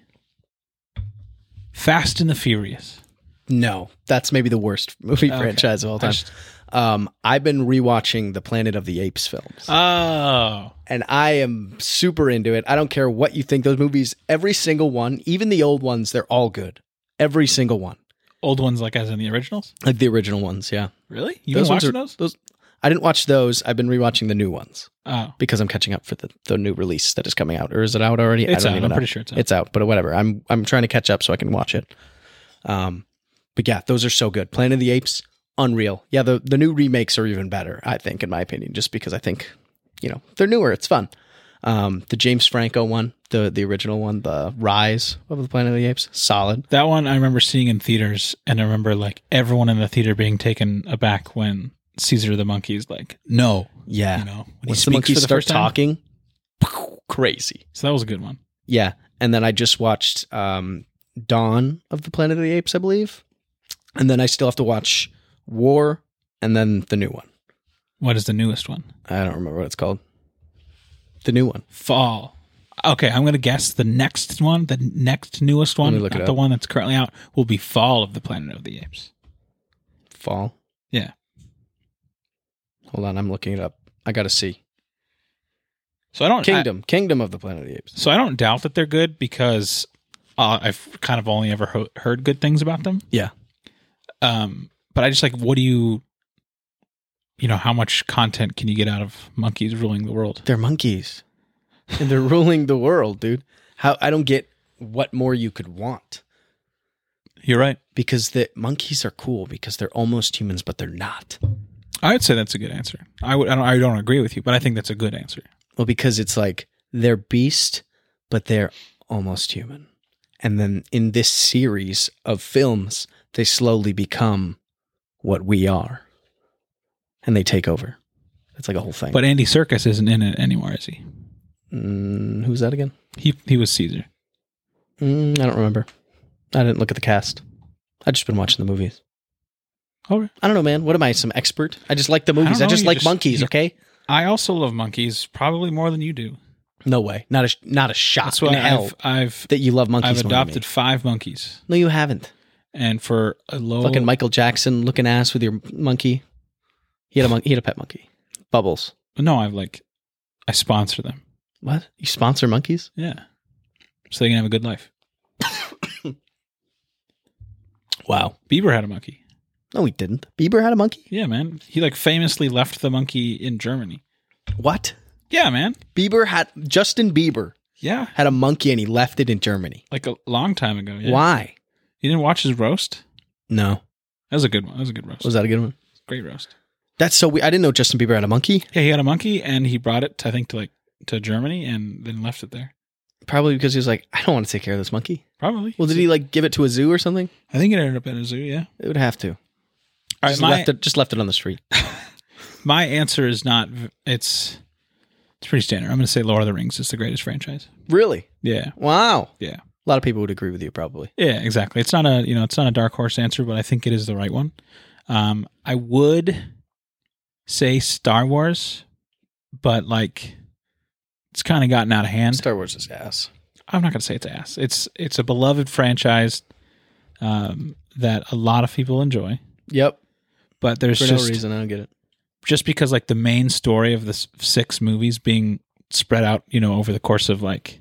S1: Fast and the Furious.
S2: No, that's maybe the worst movie
S1: Okay.
S2: franchise of all
S1: I
S2: time.
S1: just-
S2: Um, I've been rewatching the Planet of the Apes films.
S1: Oh.
S2: and I am super into it. I don't care what you think. Those movies, every single one, even the old ones, they're all good. Every single one.
S1: Old ones like as in the originals?
S2: Like the original ones, yeah.
S1: Really? You
S2: Those
S1: been
S2: ones
S1: watching
S2: are-
S1: those?
S2: Those I didn't watch those. I've been rewatching the new ones
S1: Oh.
S2: because I'm catching up for the, the new release that is coming out. Or is it out already?
S1: It's
S2: I don't
S1: out.
S2: even
S1: I'm
S2: know.
S1: pretty sure it's out.
S2: It's out, but whatever. I'm I'm trying to catch up so I can watch it. Um, but yeah, those are so good. Planet of the Apes, unreal. Yeah, the the new remakes are even better, I think, in my opinion, just because I think, you know, they're newer. It's fun. Um, the James Franco one, the the original one, the Rise of the Planet of the Apes, solid.
S1: That one I remember seeing in theaters, and I remember like everyone in the theater being taken aback when Caesar the monkey is like, no.
S2: Yeah.
S1: You know, when he
S2: Once the
S1: speaks
S2: monkeys
S1: for the
S2: start
S1: first time.
S2: talking, crazy.
S1: So that was a good one.
S2: Yeah, and then I just watched um, Dawn of the Planet of the Apes, I believe, and then I still have to watch War, and then the new one.
S1: What is the newest one?
S2: I don't remember what it's called. The new one.
S1: Fall. Okay, I'm going to guess the next one, the next newest one,
S2: me look it
S1: not the
S2: up.
S1: one that's currently out, will be Fall of the Planet of the Apes.
S2: Fall.
S1: Yeah.
S2: Hold on, I'm looking it up. I gotta see.
S1: So I don't
S2: Kingdom, Kingdom of the Planet of the Apes.
S1: I, so I don't doubt that they're good because uh, I've kind of only ever ho- heard good things about them.
S2: Yeah.
S1: Um, but I just like, what do you, you know, how much content can you get out of monkeys ruling the world?
S2: They're monkeys. And they're ruling the world, dude. How I don't get what more you could want.
S1: You're right.
S2: Because the monkeys are cool because they're almost humans, but they're not.
S1: I would say that's a good answer. I would. I don't, I don't agree with you, but I think that's a good answer.
S2: Well, because it's like they're beast, but they're almost human. And then in this series of films, they slowly become what we are. And they take over. It's like a whole thing.
S1: But Andy Serkis isn't in it anymore, is he?
S2: Mm, who's that again?
S1: He he was Caesar.
S2: Mm, I don't remember. I didn't look at the cast. I've just been watching the movies.
S1: Oh,
S2: I don't know, man. What am I, some expert? I just like the movies. I,
S1: know,
S2: just
S1: you
S2: like
S1: just-
S2: monkeys,
S1: you-
S2: okay?
S1: I also love monkeys, probably more than you do.
S2: No way. Not a sh- not a shot
S1: That's
S2: in
S1: why
S2: hell
S1: I've I've
S2: that you love monkeys
S1: I've
S2: more than me.
S1: adopted five monkeys,
S2: No, you haven't.
S1: and for a low
S2: Fucking Michael Jackson looking ass with your monkey. He had a mon- he had a pet monkey. Bubbles.
S1: No, I've like I sponsor them.
S2: What? You sponsor monkeys?
S1: Yeah, so they can have a good life.
S2: Wow.
S1: Bieber had a monkey.
S2: No, he didn't. Bieber had a monkey?
S1: Yeah, man. He like famously left the monkey in Germany.
S2: What?
S1: Yeah, man.
S2: Bieber had Justin Bieber
S1: Yeah,
S2: had a monkey and he left it in Germany.
S1: like a long time ago. Yeah.
S2: Why?
S1: You didn't watch his roast?
S2: No.
S1: That was a good one. That was a good roast.
S2: Was that a good one?
S1: Great roast.
S2: That's so we I didn't know Justin Bieber had a monkey.
S1: Yeah, he had a monkey and he brought it, to, I think, to like to Germany and then left it there.
S2: Probably because he was like, I don't want to take care of this monkey.
S1: Probably.
S2: Well, did he like give it to a zoo or something?
S1: I think it ended up at a zoo. Yeah.
S2: It would have to.
S1: All right,
S2: Just
S1: my
S2: left it just left it on the street.
S1: my answer is not. It's it's pretty standard. I'm going to say Lord of the Rings is the greatest franchise.
S2: Really?
S1: Yeah.
S2: Wow.
S1: Yeah.
S2: A lot of people would agree with you probably.
S1: Yeah. Exactly. It's not a you know it's not a dark horse answer, but I think it is the right one. Um, I would say Star Wars, but like it's kind of gotten out of hand.
S2: Star Wars is ass.
S1: I'm not going to say it's ass. It's it's a beloved franchise um, that a lot of people enjoy,
S2: Yep.
S1: but there's
S2: For
S1: just
S2: no reason. I don't get it.
S1: just because like the main story of the s- six movies being spread out, you know, over the course of like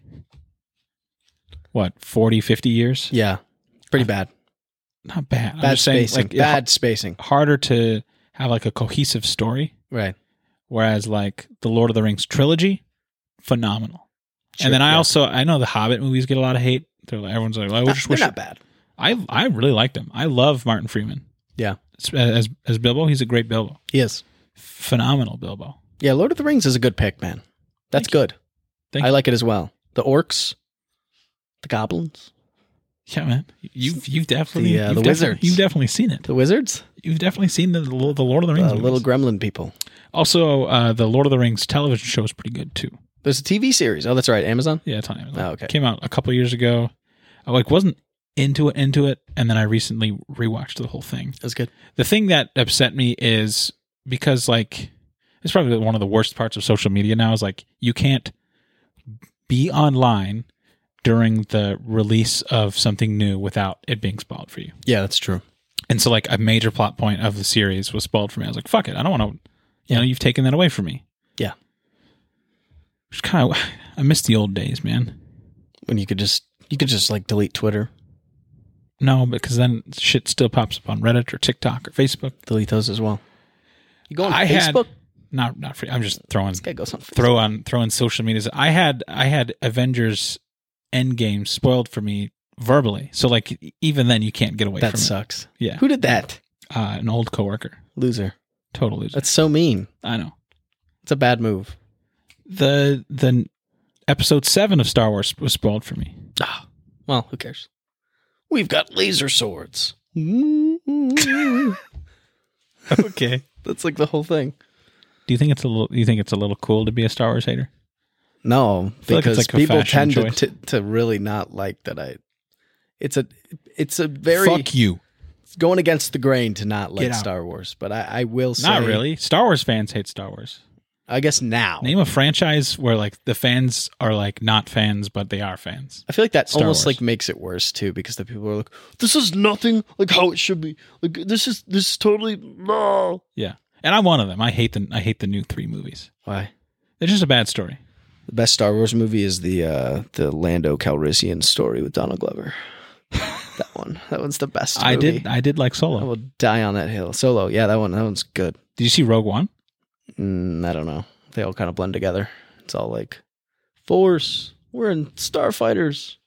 S1: what forty, fifty years.
S2: Yeah. Pretty bad.
S1: Not bad. I'm
S2: Bad
S1: just saying,
S2: spacing.
S1: like it-
S2: bad spacing.
S1: harder to have like a cohesive story.
S2: Right.
S1: Whereas like the Lord of the Rings trilogy, phenomenal.
S2: Sure,
S1: and then I
S2: yeah.
S1: also I know the Hobbit movies get a lot of hate. They're like, everyone's like, well, I
S2: Not-
S1: just
S2: they're
S1: wish
S2: not bad.
S1: I I really like them. I love Martin Freeman.
S2: Yeah.
S1: As as Bilbo, he's a great Bilbo.
S2: He is.
S1: Phenomenal Bilbo.
S2: Yeah, Lord of the Rings is a good pick, man. That's
S1: Thank you.
S2: good.
S1: Thank
S2: I
S1: you.
S2: like it as well. The orcs, the goblins,
S1: Yeah, man. You've you've definitely
S2: The, uh,
S1: you've
S2: the
S1: definitely-
S2: wizards.
S1: You've definitely seen it.
S2: the wizards,
S1: You've definitely seen the the Lord of the Rings.
S2: the
S1: movies.
S2: little gremlin people.
S1: Also, uh, the Lord of the Rings television show is pretty good too.
S2: There's a T V series. Oh, that's right. Amazon?
S1: Yeah, it's on Amazon.
S2: Oh, okay.
S1: Came out a couple years ago. I like wasn't into it into it, and then I recently rewatched the whole thing.
S2: That's good.
S1: The thing that upset me is because like it's probably one of the worst parts of social media now is like you can't be online during the release of something new without it being spoiled for you.
S2: Yeah, that's true.
S1: And so like a major plot point of the series was spoiled for me. I was like, fuck it. I don't want to, you
S2: Yeah.
S1: know, you've taken that away from me.
S2: Yeah.
S1: Which kind of, I miss the old days, man.
S2: When you could just, you could just like delete Twitter,
S1: No, because then shit still pops up on Reddit or TikTok or Facebook.
S2: delete those as well. You go on
S1: I had-
S2: Facebook?
S1: Not, not free. I'm just throwing,
S2: This guy goes on Facebook.
S1: throw on, throwing social media. I had, I had Avengers Endgame spoiled for me verbally. So like, even then you can't get away
S2: That
S1: from
S2: sucks.
S1: it. Yeah.
S2: Who did that?
S1: Uh, an old coworker.
S2: Loser.
S1: Total loser.
S2: That's so mean.
S1: I know.
S2: It's a bad move.
S1: The, the episode seven of Star Wars was spoiled for me.
S2: Ah, well, who cares? We've got laser swords.
S1: Okay.
S2: That's like the whole thing.
S1: Do you think it's a little? Do you think it's a little cool to be a Star Wars hater?
S2: No,
S1: feel like it's
S2: because
S1: like a
S2: people
S1: fashion
S2: tend to,
S1: choice.
S2: to to really not like that. I, it's a it's a very
S1: Fuck you.
S2: it's going against the grain to not like
S1: Get out.
S2: Star Wars. But I, I will say,
S1: Not really. Star Wars fans hate Star Wars.
S2: I guess now.
S1: Name a franchise where like the fans are like not fans, but they are fans.
S2: I feel like that
S1: Star
S2: almost
S1: Wars.
S2: like makes it worse too, because the people are like, "This is nothing like how it should be. Like this is this is totally no."
S1: Yeah, and I'm one of them. I hate the I hate the new three movies.
S2: Why?
S1: They're just a bad story.
S2: The best Star Wars movie is the uh, the Lando Calrissian story with Donald Glover. That one. That one's the best movie.
S1: I did I did like Solo.
S2: I will die on that hill. Solo. Yeah, that one. That one's good.
S1: Did you see Rogue One?
S2: Mm, I don't know. They all kind of blend together. It's all like Force. We're in starfighters.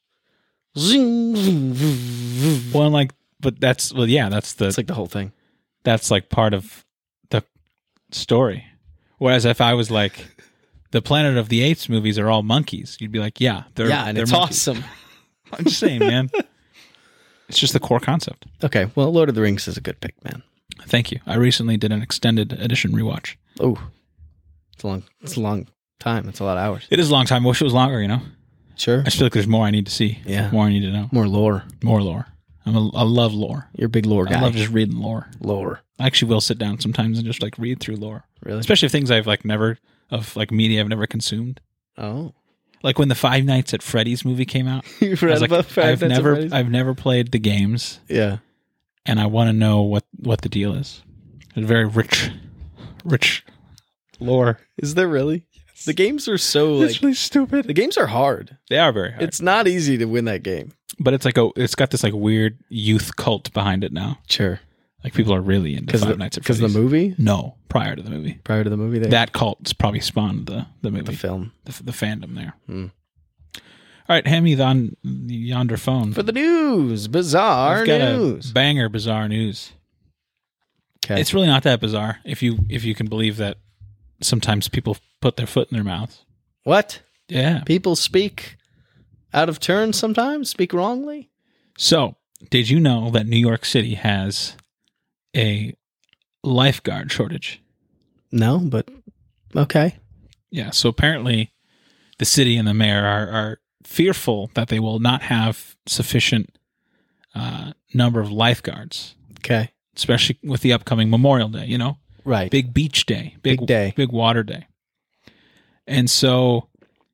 S2: Zing. zoom, zoom, zoom.
S1: Well, like, but that's well, yeah, that's the
S2: It's like the whole thing.
S1: that's like part of the story. Whereas if I was like, the Planet of the Apes movies are all monkeys, you'd be like, yeah, they're
S2: yeah, and
S1: they're
S2: it's
S1: monkeys.
S2: awesome.
S1: I'm just saying, man. It's just the core concept.
S2: Okay, well, Lord of the Rings is a good pick, man.
S1: Thank you. I recently did an extended edition rewatch.
S2: Oh, it's a long. It's a long time. It's a lot of hours.
S1: It is a long time. I wish it was longer. You know,
S2: Sure.
S1: I just feel like there's more I need to see.
S2: Yeah.
S1: More I need to know.
S2: More lore.
S1: More lore. I'm a, I love lore.
S2: You're a big lore guy.
S1: I love just reading lore.
S2: lore.
S1: I actually will sit down sometimes and just like read through lore,
S2: Really?
S1: especially if things I've like never of like media I've never consumed.
S2: Oh.
S1: Like when the Five Nights at Freddy's movie came out,
S2: You've
S1: I
S2: read
S1: was like,
S2: about Five
S1: I've
S2: Nights at
S1: never,
S2: Freddy's?
S1: I've never played the games,
S2: Yeah.
S1: and I want to know what what the deal is. It's very rich, rich lore.
S2: Is there really? The games are so like.
S1: It's really stupid.
S2: The games are hard.
S1: They are very hard.
S2: It's not easy to win that game.
S1: but it's like a, it's got this like weird youth cult behind it now.
S2: Sure.
S1: Like people are really into
S2: Because
S1: Five
S2: the,
S1: Nights at
S2: 'cause
S1: Freddy's.
S2: the movie?
S1: No, prior to the movie.
S2: Prior to the movie, they,
S1: That cult's probably spawned the the movie,
S2: the film.
S1: the, the fandom there.
S2: Hmm.
S1: All right, hand me the, the yonder phone.
S2: For the news. Bizarre
S1: I've got
S2: news.
S1: a banger bizarre news.
S2: Okay.
S1: It's really not that bizarre if you if you can believe that sometimes people put their foot in their mouth.
S2: What?
S1: Yeah.
S2: People speak out of turn sometimes? Speak wrongly?
S1: So, did you know that New York City has a lifeguard shortage?
S2: No, but okay.
S1: Yeah. So apparently, the city and the mayor are, are fearful that they will not have sufficient uh, number of lifeguards,
S2: Okay.
S1: especially with the upcoming Memorial Day. You know,
S2: Right.
S1: big beach day, big,
S2: Big day.
S1: big water day. And so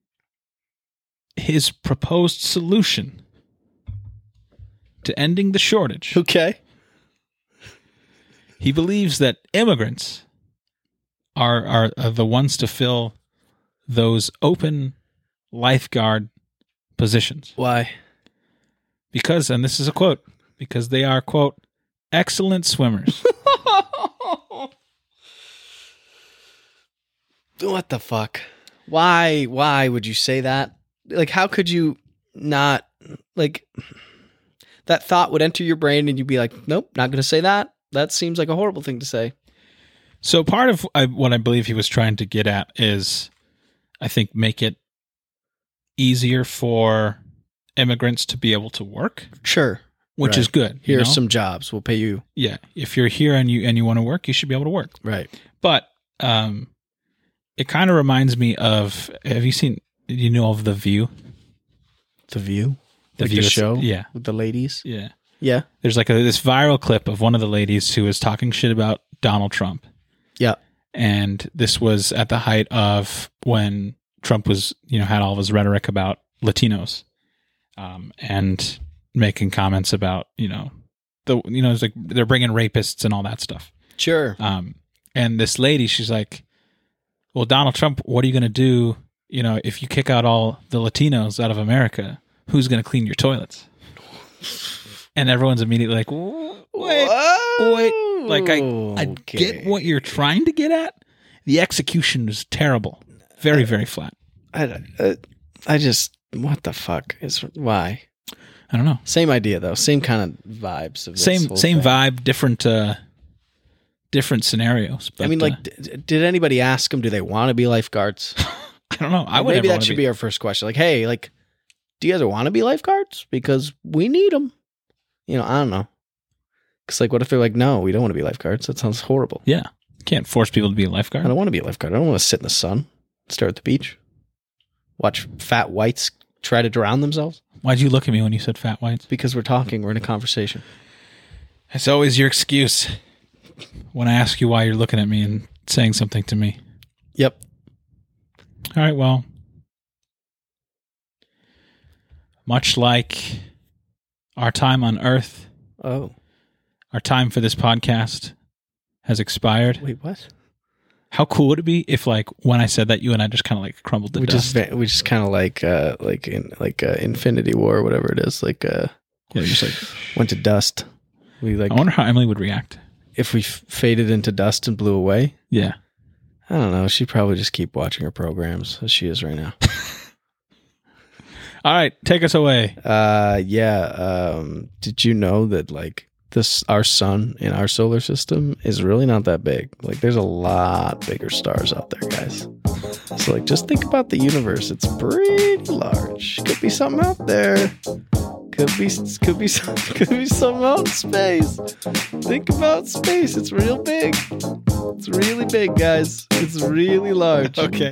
S1: his proposed solution to ending the shortage,
S2: Okay.
S1: he believes that immigrants are, are, are the ones to fill those open lifeguard positions.
S2: Why?
S1: Because, and this is a quote, because they are, quote, excellent swimmers.
S2: What the fuck? Why? Why would you say that? Like, how could you not, like, that thought would enter your brain and you'd be like, nope, not going to say that. That seems like a horrible thing to say.
S1: So part of I, what I believe he was trying to get at is, I think, make it easier for immigrants to be able to work,
S2: Sure.
S1: which
S2: Right.
S1: is good.
S2: Here
S1: you
S2: are
S1: know?
S2: some jobs. We'll pay you.
S1: Yeah, if you're here and you and you want to work, you should be able to work.
S2: Right.
S1: But um, it kind of reminds me of. Have you seen? You know of The View?
S2: The View?
S1: The
S2: Like
S1: View
S2: the
S1: is-
S2: show?
S1: Yeah,
S2: With the ladies?
S1: yeah.
S2: Yeah.
S1: There's like a, this viral clip of one of the ladies who was talking shit about Donald Trump.
S2: Yeah.
S1: And this was at the height of when Trump was, you know, had all of his rhetoric about Latinos, um, and making comments about, you know, the, you know, it's like they're bringing rapists and all that stuff.
S2: Sure.
S1: Um, and this lady, she's like, well, Donald Trump, what are you going to do? You know, if you kick out all the Latinos out of America, who's going to clean your toilets? And everyone's immediately like, wait, wait, like I, I
S2: Okay.
S1: get what you're trying to get at. The execution was terrible. Very, very flat.
S2: I, uh, I just, what the fuck is, why?
S1: I don't know.
S2: Same idea though. Same kind of vibes. Of this
S1: Same,
S2: whole
S1: same
S2: thing.
S1: vibe, different, uh, different scenarios. But,
S2: I mean,
S1: uh,
S2: like, d- did anybody ask them, do they want to be lifeguards?
S1: I don't know. I would
S2: Maybe
S1: never
S2: that should
S1: wanna
S2: be our first question. Like, hey, like, do you guys want to be lifeguards? Because we need them. You know, I don't know. Because, like, what if they're like, no, we don't want to be lifeguards? That sounds horrible.
S1: Yeah. Can't force people to be a
S2: I
S1: lifeguard.
S2: don't want to be a lifeguard. I don't want to sit in the sun, stare at the beach, watch fat whites try to drown themselves.
S1: Why'd you look at me when you said fat whites?
S2: Because we're talking, we're in a conversation.
S1: It's always your excuse when I ask you why you're looking at me and saying something to me.
S2: Yep.
S1: All right, well, much like our time on Earth,
S2: Oh,
S1: our time for this podcast has expired.
S2: wait, what?
S1: How cool would it be if, like, when I said that, you and I just kind of like crumbled to
S2: We
S1: dust?
S2: just we just kind of like uh like in like uh, Infinity War or whatever it is. Like uh,
S1: Yeah, just like
S2: went to dust. We like
S1: I wonder how Emily would react.
S2: if we f- faded into dust and blew away.
S1: Yeah.
S2: I don't know. She'd probably just keep watching her programs as she is right now.
S1: All right, take us away.
S2: Uh, yeah. Um, did you know that like this, our sun in our solar system is really not that big? Like, there's a lot bigger stars out there, guys. So, like, just think about the universe. It's pretty large. Could be something out there. Could be, could be, could be something out in space. Think about space. It's real big. It's really big, guys. It's really large.
S1: Okay.